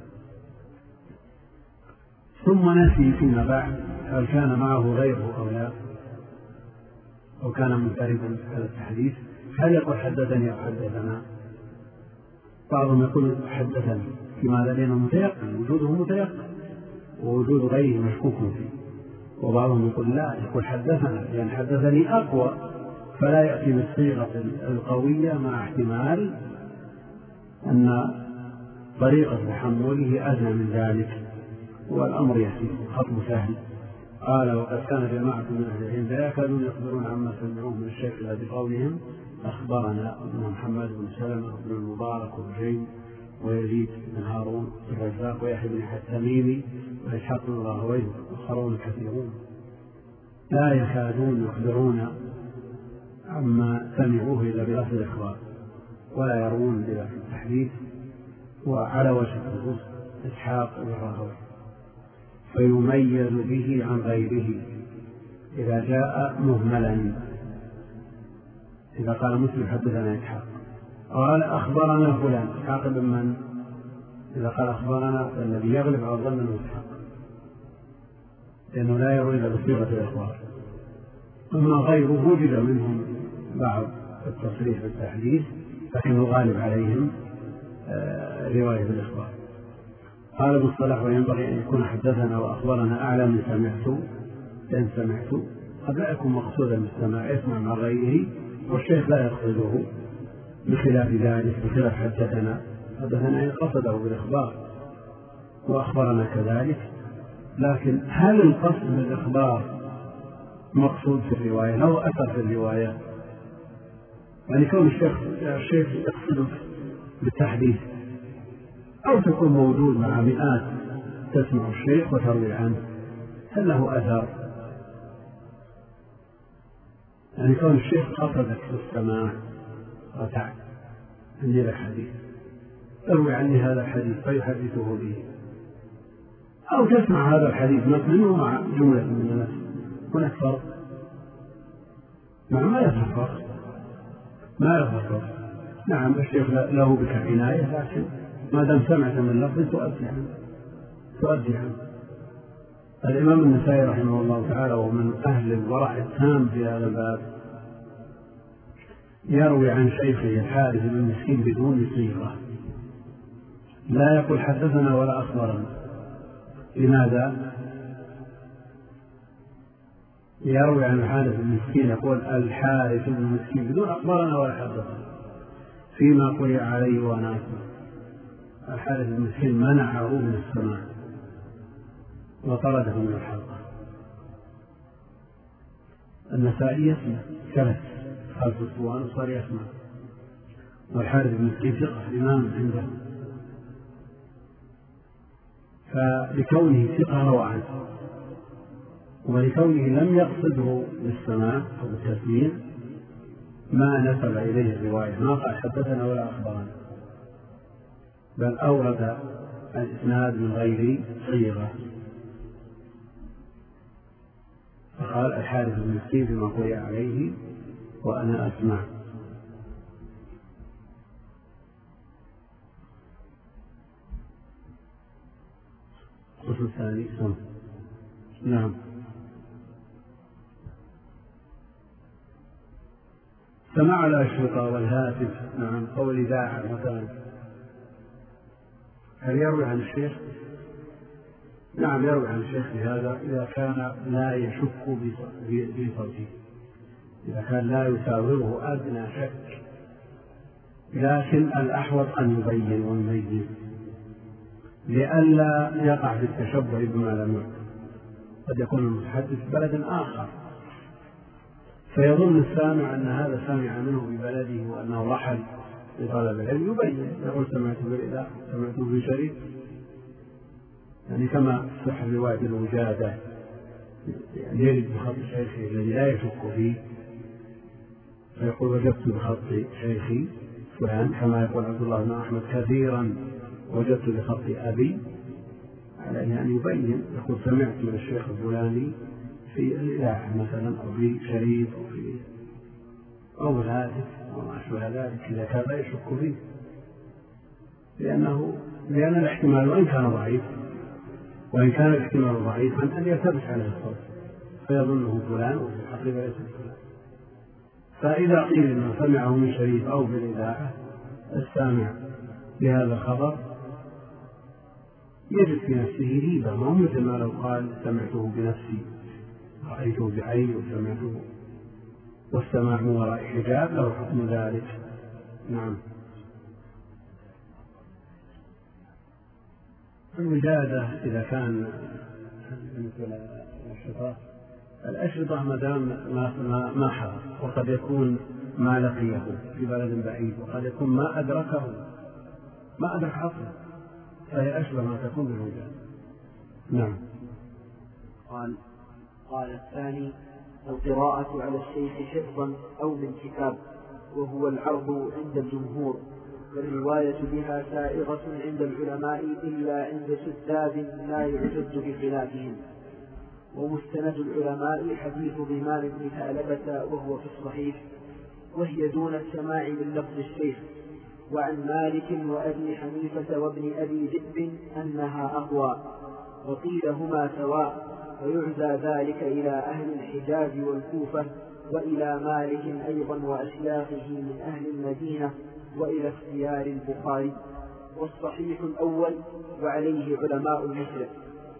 ثم نسي فيما بعد هل كان معه غيره أو لا، أو كان منفردا على التحديث، هل يقول حدثني أو حدثنا؟ بعضهم يقول حدثني، لماذا؟ لأنه متيقن، وجوده متيقن ووجود غيره مشكوك فيه. وبعضهم يقول لا، يقول حدثنا، لأن حدثني أقوى، فلا يأتي بالصيغة القوية مع احتمال أن طريقة تحمله أدنى من ذلك، والأمر يسير، خطب سهل. قال: وقد كان جماعة من أهل العلم لا يكادون يخبرون عما سمعوه من الشيخ إلا بقولهم أخبرنا ابن محمد بن سلمة بن المبارك وجيم ويزيد بن هارون الرزاق ويحيى بن التميمي وإسحاق بن راهويه وآخرون كثيرون لا يكادون يخبرون عما سمعوه إلا بلفظ الإخبار، ولا يروون بلفظ التحديث. وعلى وجه الخصوص إسحاق بن راهويه، فيميز به عن غيره إذا جاء مهملا. إذا قال مسلم حدثنا إسحاق، قال أخبرنا فلان، إسحاق بن من؟ إذا قال أخبرنا فالذي يغلب على الظن أنه إسحاق، لأنه لا يروي إلا بصيغة الإخبار. أما غيره وجد منهم بعض التصريح بالتحديث، لكن الغالب عليهم رواية بالإخبار. قال ابن الصلاح: وينبغي أن يكون حدثنا وأخبرنا أعلى من سمعت، لأن سمعت قد لا يكون مقصودا بالسماع، يسمع مع غيره والشيخ لا يقصده، بخلاف ذلك بخلاف حدثنا إن قصده بالإخبار وأخبرنا كذلك. لكن هل القصد بالإخبار مقصود في الرواية أو أثر في الرواية؟ يعني كون الشيخ يقصد بالتحديث، أو تكون موجود مع مئات تسمع الشيخ وتروي عنه، هل له أثر؟ يعني كون الشيخ قصدك في السماع وتعب عندي لك حديث، اروي عني هذا الحديث فيحدثه به، أو تسمع هذا الحديث منه مع جملة من الناس، هناك فرق؟ نعم، ما يفرق. نعم، الشيخ له بك عناية، لكن ما دام سمعت من لفظ تؤدي عنه. الإمام النسائي رحمه الله تعالى ومن أهل الورع التام في هذا الباب يروي عن شيخه الحارث بن مسكين بدون صيغة، لا يقول حدثنا ولا أخبرنا. لماذا؟ يروي عن الحارث بن مسكين يقول الحارث بن مسكين بدون أخبرنا ولا حدثنا، فيما قرئ عليه وأنا أسمع. الحارث بن مسكين منعه من السماع وطرده من الحلقة. النسائي يسمع كلت خلف الصوان وصار يسمع، والحارث بن مسكين ثقة إمام عنده، فلكونه ثقة روى عنه، ولكونه لم يقصده بالسماع أو بالتسميع ما نسب إليه الرواية، ما قال حدثنا ولا أخبرنا، بل أورد الإسناد من غير صيغة، فقال الحارث بن مسكين فيما قرئ عليه وأنا أسمع. القسم الثاني سمع. نعم. سمع الأشرطة والهاتف، نعم، أو الإذاعة مثلا، هل يروي عن الشيخ؟ نعم يروي عن الشيخ بهذا إذا كان لا يشك في صوته، إذا كان لا يساوره أدنى شك، لكن الأحوط أن يبين ويميز لئلا يقع في التشبه بما لم يكن. قد يكون المتحدث في بلد آخر فيظن السامع أن هذا سمع منه ببلده وأنه رحل لطلب العلم، يبين يقول سمعت بالإذاعة، سمعته في شريط، يعني كما صح رواية الوجادة يعني يجد بخط شيخه الذي لا يشك فيه، فيقول وجدت بخط شيخي فلان، كما يقول عبد الله بن أحمد كثيرا وجدت بخط أبي، عليه أن يبين يقول سمعت من الشيخ الفلاني في الإذاعة مثلا أو في شريط أو الهاتف وما أشبه ذلك إذا كان لا يشك فيه، لأن الاحتمال وإن كان ضعيف، وإن كان الاحتمال ضعيفا أن يلتبس عليه الصوت فيظنه فلان وفي الحقيقة ليس فلان. فإذا قيل أنه سمعه من شريط أو في الإذاعة، السامع بهذا الخبر يجد في نفسه ريبة، ما هو مثل ما لو قال سمعته بنفسي، رأيته بعيني وسمعته، والسماع من وراء حجاب له حكم ذلك. نعم. الوجادة إذا كان مثل الأشرطة ما دام ما حضر، وقد يكون ما لقيه في بلد بعيد، وقد يكون ما أدرك عصره، فهي أشبه ما تكون بالوجادة. نعم. قال الثاني القراءة على الشيخ حفظا أو من كتاب، وهو العرض عند الجمهور، والرواية بها سائغة عند العلماء إلا عند سداد لا يعتد بخلافهم. ومستند العلماء حديث ضمان بن ثعلبة وهو في الصحيح، وهي دون السماع من لفظ الشيخ. وعن مالك وأبي حنيفة وابن أبي ذئب أنها أقوى، وقيل هما سواء، ويعزى ذلك إلى أهل الحجاز والكوفة، وإلى مالك أيضا وأشياخه من أهل المدينة، وإلى اختيار البخاري. والصحيح الأول وعليه علماء المسلم.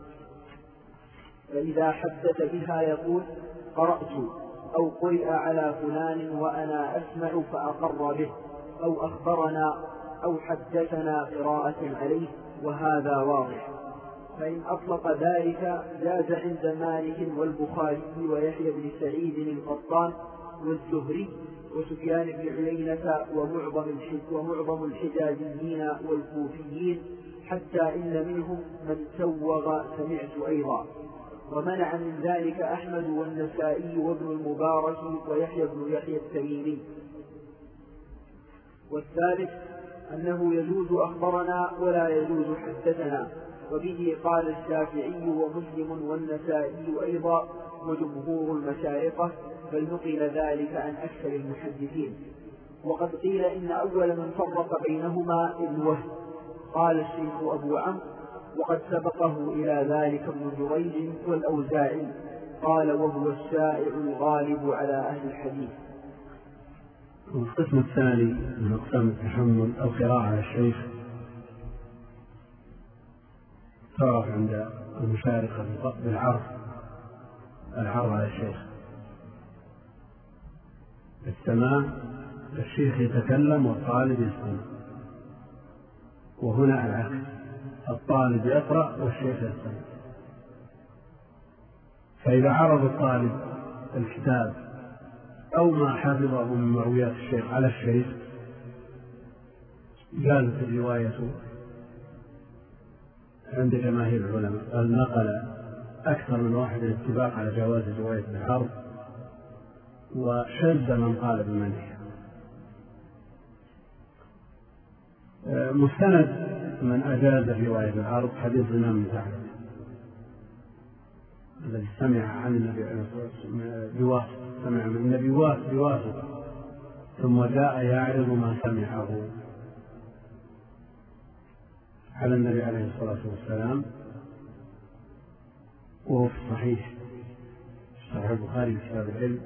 فإذا حدث بها يقول قرأت أو قرئ على فلان وأنا أسمع فأقر به، أو أخبرنا أو حدثنا قراءة عليه، وهذا واضح. فإن أطلق ذلك جاز عند مالك والبخاري ويحيى بن سعيد القطان والزهري وسفيان بن عيينة ومعظم الحجازيين والكوفيين، حتى إن منهم من سوغ سمعت أيضا. ومنع من ذلك أحمد والنسائي وابن المبارك ويحيى بن يحيى التميمي. والثالث أنه يجوز أخبرنا ولا يجوز حدثنا، وبه قال الشافعي ومسلم والنسائي أيضا وجمهور المشايخة، بل نقل ذلك عن أكثر المحدثين. وقد قيل إن أول من فرق بينهما ابن وهب، قال الشيخ أبو عمرو، وقد سبقه إلى ذلك ابن جريج والأوزاعي، قال وهو الشائع الغالب على أهل الحديث. القسم الثاني من أقسام التحمل القراءة على الشيخ، تعرف عند المشارقة بالعرض على الشيخ، السماع، الشيخ يتكلم والطالب يسمع، وهنا العكس، الطالب يقرأ والشيخ يستمع. فإذا عرض الطالب الكتاب أو ما حفظه من مرويات الشيخ على الشيخ جازت الرواية عند جماهير العلماء، بل نقل أكثر من واحد الاتفاق على جواز رواية بالعرض، وشذ من قال بمنعها. مستند من أجاز الرواية بالعرض حديث الإمام بن سعد الذي سمع عن النبي عليه الصلاة والسلام بواسطة، سمع من النبي بواسطة ثم جاء يعرض ما سمعه على النبي عليه الصلاة والسلام، وهو في الصحيح صحيح البخاري في كتاب العلم،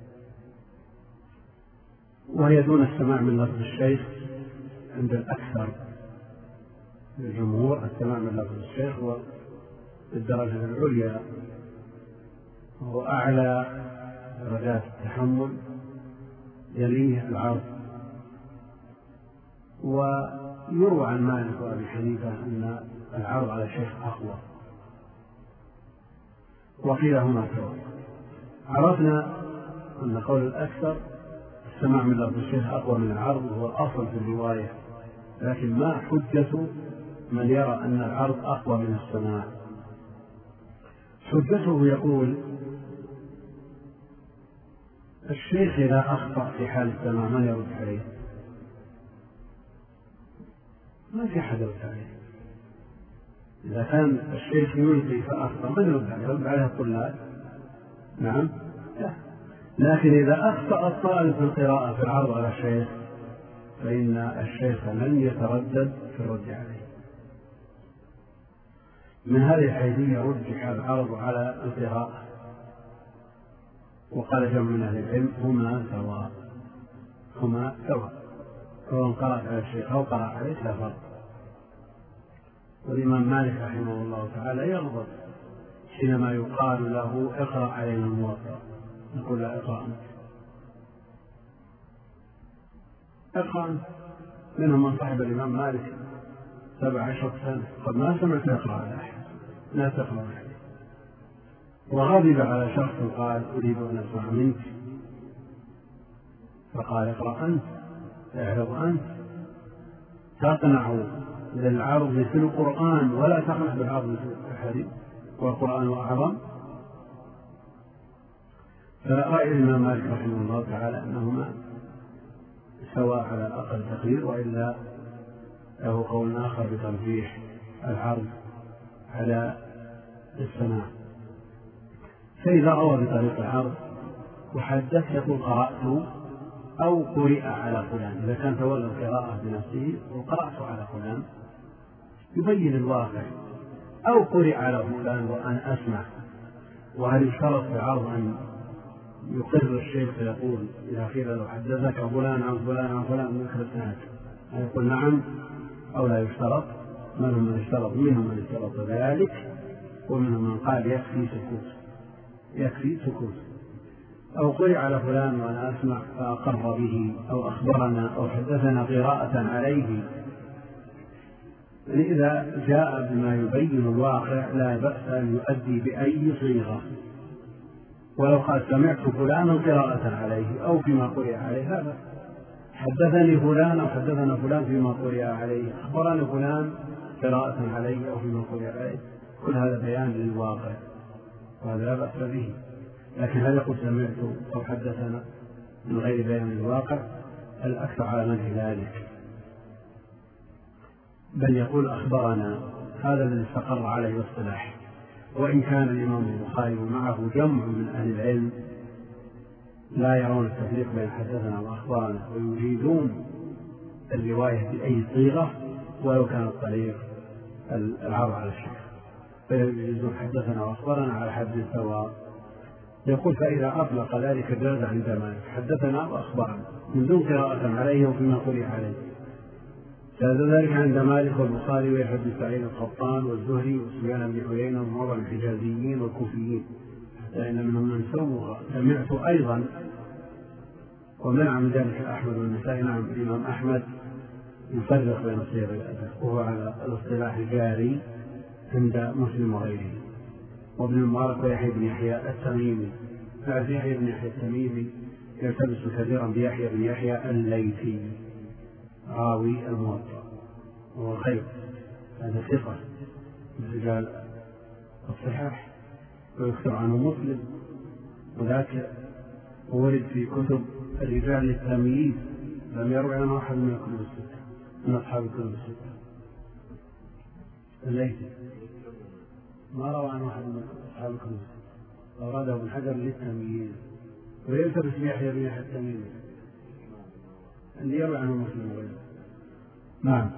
وهي دون السماع من لفظ الشيخ عند الأكثر من الجمهور. السماع من لفظ الشيخ هو الدرجة العليا وأعلى درجات التحمل، يليه العرض. ويروى عن مالك وأبي حنيفة أن العرض على الشيخ أقوى، وكلاهما سواء. عرفنا أن قول الأكثر السماع من لفظ الشيخ أقوى من العرض هو الأصل في الرواية، لكن ما حجة من يرى أن العرض أقوى من السماع؟ حجته يقول الشيخ إذا أخطأ في حال السماع من يرد عليه؟ ما في أحد يرد عليه. إذا كان الشيخ يلقي فأخطأ من يرد عليه؟ يرد عليه الطلاب؟ نعم، لا. لكن إذا أخطأ الطالب في القراءة في العرض على الشيخ فإن الشيخ لن يتردد في الرد عليه. من هذه الحيثية رجح العرض على القراءة، وقال جمع من أهل العلم هما سواء، سواء قرأت على الشيخ أو قرأ عليه لا فرق. والإمام مالك رحمه الله تعالى يغضب حينما يقال له اقرأ علينا الموطأ، يقول لا اقرأ أنت. منهم من صاحب الإمام مالك 17 سنة قد ما سمعت يقرأ على أحد، لا تقرأ عليه. وغضب على شخص قال أريد أن أسمع منك، فقال اقرأ أنت، اعرض أنت، تقنع للعرض في القرآن ولا تقنع بالعرض في الحديث، والقرآن أعظم. فرأى الإمام مالك رحمه الله تعالى أنهما سواء على أقل تقدير، وإلا له قول آخر بترجيح العرض على السماع. فإذا روى بطريق العرض وحدث يقول قرأت أو قرئ على فلان، إذا كان تولى القراءة بنفسه وقرأت على فلان يبين الواقع، أو قرئ على فلان وأنا أسمع. وهل يشترط في العرض أن يقر الشيخ فيقول إذا قيل له حدثك فلان عن فلان عن فلان ذكر السند يقول نعم أو لا يشترط؟ منهم من اشترط ذلك، ومنهم من قال يكفي سكوت. أو قرئ على فلان وأنا أسمع فأقر به أو أخبرنا أو حدثنا قراءة عليه. إذا جاء بما يبين الواقع لا بأس أن يؤدي بأي صيغة، ولو قال سمعت فلانا قراءة عليه أو فيما قرئ عليه هذا، حدثني فلان أو حدثنا فلان فيما قرئ عليه، أخبرني فلان قراءة عليه أو فيما قرئ عليه، كل هذا بيان للواقع وهذا لا بأس به. لكن هل يقول سمعت أو حدثنا من غير بيان الواقع؟ الأكثر على منه ذلك، بل يقول أخبرنا، هذا الذي استقر عليه الاصطلاح. وإن كان الإمام البخاري ومعه جمع من أهل العلم لا يرون التفريق بين حدثنا وأخبرنا، ويريدون الرواية بأي صيغة ولو كان الطريق العرض على الشيخ، فيريدون حدثنا وأخبرنا على حد سواء. يقول فإذا أطلق ذلك جاز عند مالك حدثنا وأخبرنا من دون قراءة عليه وفيما قرئ عليه، جاز ذلك عند مالك والبخاري ويحيى بن سعيد القطان والزهري وسفيان بن عيينة ومعظم الحجازيين والكوفيين، لأن منهم من سوغ سمعت أيضا. ومنع من ذلك أحمد والنسائي. نعم الإمام أحمد يفرق بين صيغ الأداء وهو على الاصطلاح الجاري عند مسلم وغيره. وابن المبارك ويحيى بن يحيى التميمي، بعد يحيى بن يحيى التميمي يلتبس كثيرا بيحيى بن يحيى الليثي، راوي الموطأ وهو الخير، هذا ثقة من رجال الصحاح ويكثر عنه مسلم، وذاك ورد في كتب الرجال للتمييز لم يروي عنه أحد من الكتب الستة من أصحاب الكتب الستة. الليثي ما روى عنه أحد من أصحاب الكتب الستة، أوراده ابن حجر للتمييز ويلتبس بيحيى بن يحيى التميمي اللي يروي عنه مسلم وغيره. نعم.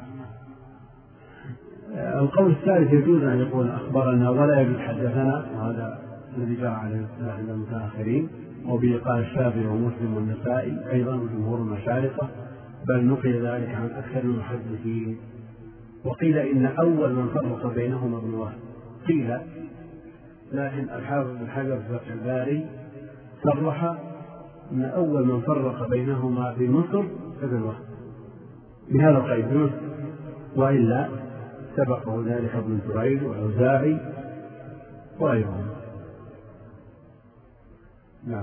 القول الثالث يجوز أن يقول أخبرنا ولا يجوز حدثنا، وهذا الذي جرى عليه عند المتأخرين، وبه قال الشافعي ومسلم والنسائي أيضا وجمهور المشارقة، بل نقل ذلك عن أكثر المحدثين. وقيل إن أول من فرق بينهما ابن وهب، قيل، لكن الحافظ بن حجر في فتح الباري صرح أن أول من فرق بينهما في مصر ابن وهب بهذا القيد بمصر، وإلا سبقه ذلك ابن جريج والأوزاعي وغيرهم. نعم.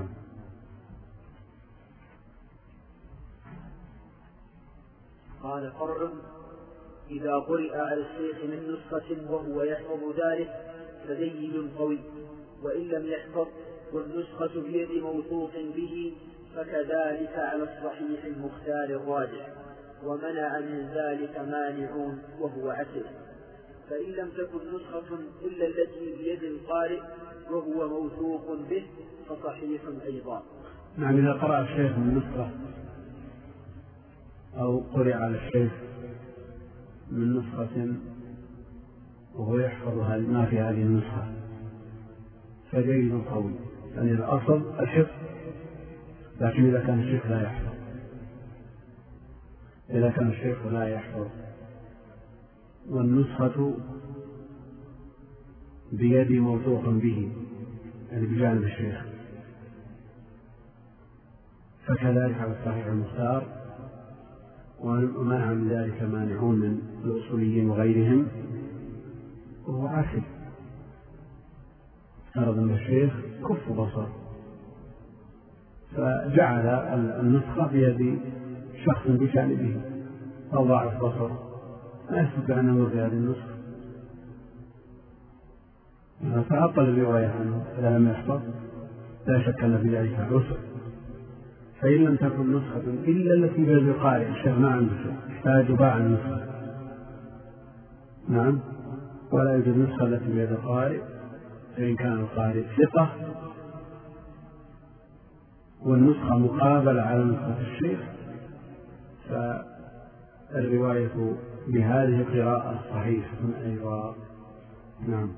قال فرع: إذا قرئ على الشيخ من نسخة وهو يحفظ ذلك فجيد قوي، وإن لم يحفظ والنسخة بيد موثوق به فكذلك على الصحيح المختار الراجح، ومنع من ذلك مانعون وهو عسر. فإن لم تكن نسخة إلا التي بيد القارئ وهو موثوق به فصحيح أيضا. نعم. إذا قرأ الشيخ من نسخة أو قرئ على الشيخ من نسخة وهو يحفظ ما في هذه النسخة فجيد قوي، يعني الأصل الحفظ، لكن إذا كان الشيخ لا يحفظ، إذا كان الشيخ لا يحفظ والنسخة بيد موثوق به، يعني بجانب الشيخ، فكذلك على الصحيح المختار، ومنع من ذلك مانعون من الأصوليين وغيرهم، وهو عسل. افترض أن الشيخ كف بصر فجعل النسخة بيد شخص بجانبه أو ضعف بصر، لا يستطيع أن يمر بهذه النسخة، فعطل الرواية عنه إذا لم يحفظ، لا شك أن في ذلك عسر. فإن لم تكن نسخة إلا التي بيد القارئ، الشيخ ما عنده شيء يحتاج باع النسخة، نعم، ولا يوجد النسخة التي بيد القارئ، فإن كان القارئ ثقة والنسخة مقابلة على نسخة الشيخ فالرواية بهذه القراءة صحيحة أيضا. نعم.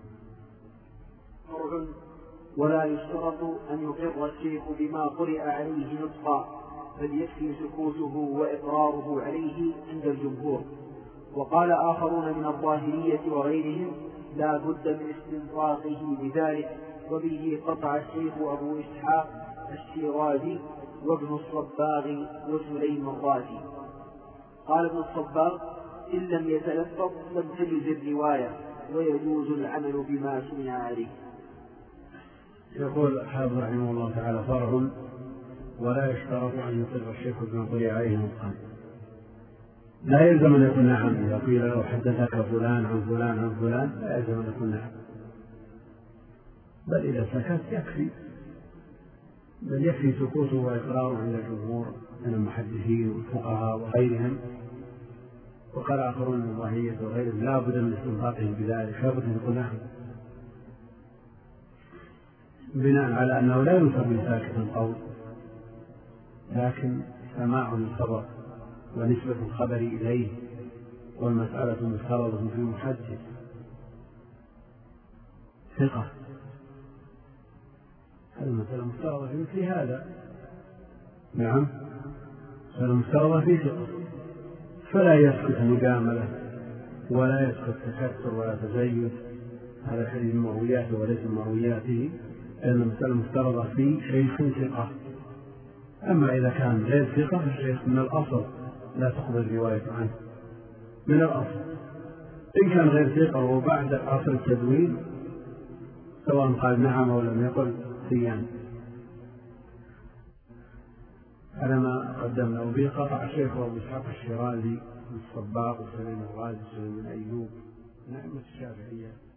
ولا يشترط أن يقر الشيخ بما قرئ عليه نطقا، بل يكفي سكوته وإقراره عليه عند الجمهور. وقال آخرون من الظاهرية وغيرهم لا بد من استنطاقه بذلك، وبه قطع الشيخ أبو إسحاق الشيرازي وابن الصباغ وسليم الرازي. قال ابن الصباغ: إن لم يتلفظ لم تجز الرواية ويجوز العمل بما سمع عليه. يقول الحافظ رحمه الله تعالى: فرع: ولا يشترط أن يقر الشيخ بما قرئ عليه نطقا، لا يلزم أن يكون نعم. إذا قيل له حدثك فلان عن فلان عن فلان لا يلزم أن يكون نعم، بل إذا سكت يكفي، بل يكفي سكوته وإقراره عند الجمهور من المحدثين والفقهاء وغيرهم. وقال آخرون من الظاهرية وغيرهم لا بد من استنباطه بذلك، لا بد أن يكون نعم، بناء على أنه لا ينكر من ساكت القول، لكن سماع الخبر ونسبة الخبر إليه والمسألة مفترضة في محدث ثقة، المسألة مفترضة في مثل هذا. نعم، المفترضة في ثقة، فلا يسكت مجاملة ولا يسكت تكثر ولا تزيد، هذا حديث مروياته وليس مروياته، لأن المسألة مفترضة في شيخ ثقة. أما إذا كان غير ثقة فالشيخ من الأصل لا تقبل رواية عنه من الأصل. إن كان غير ثقة وبعد عصر التدوين سواء قال نعم أو لم يقل سيان، على ما قدمنا. وفيه قطع الشيخ أبو إسحاق الشيرازي والصباغ وسليم الغازي وسليم بن أيوب من أئمة الشافعية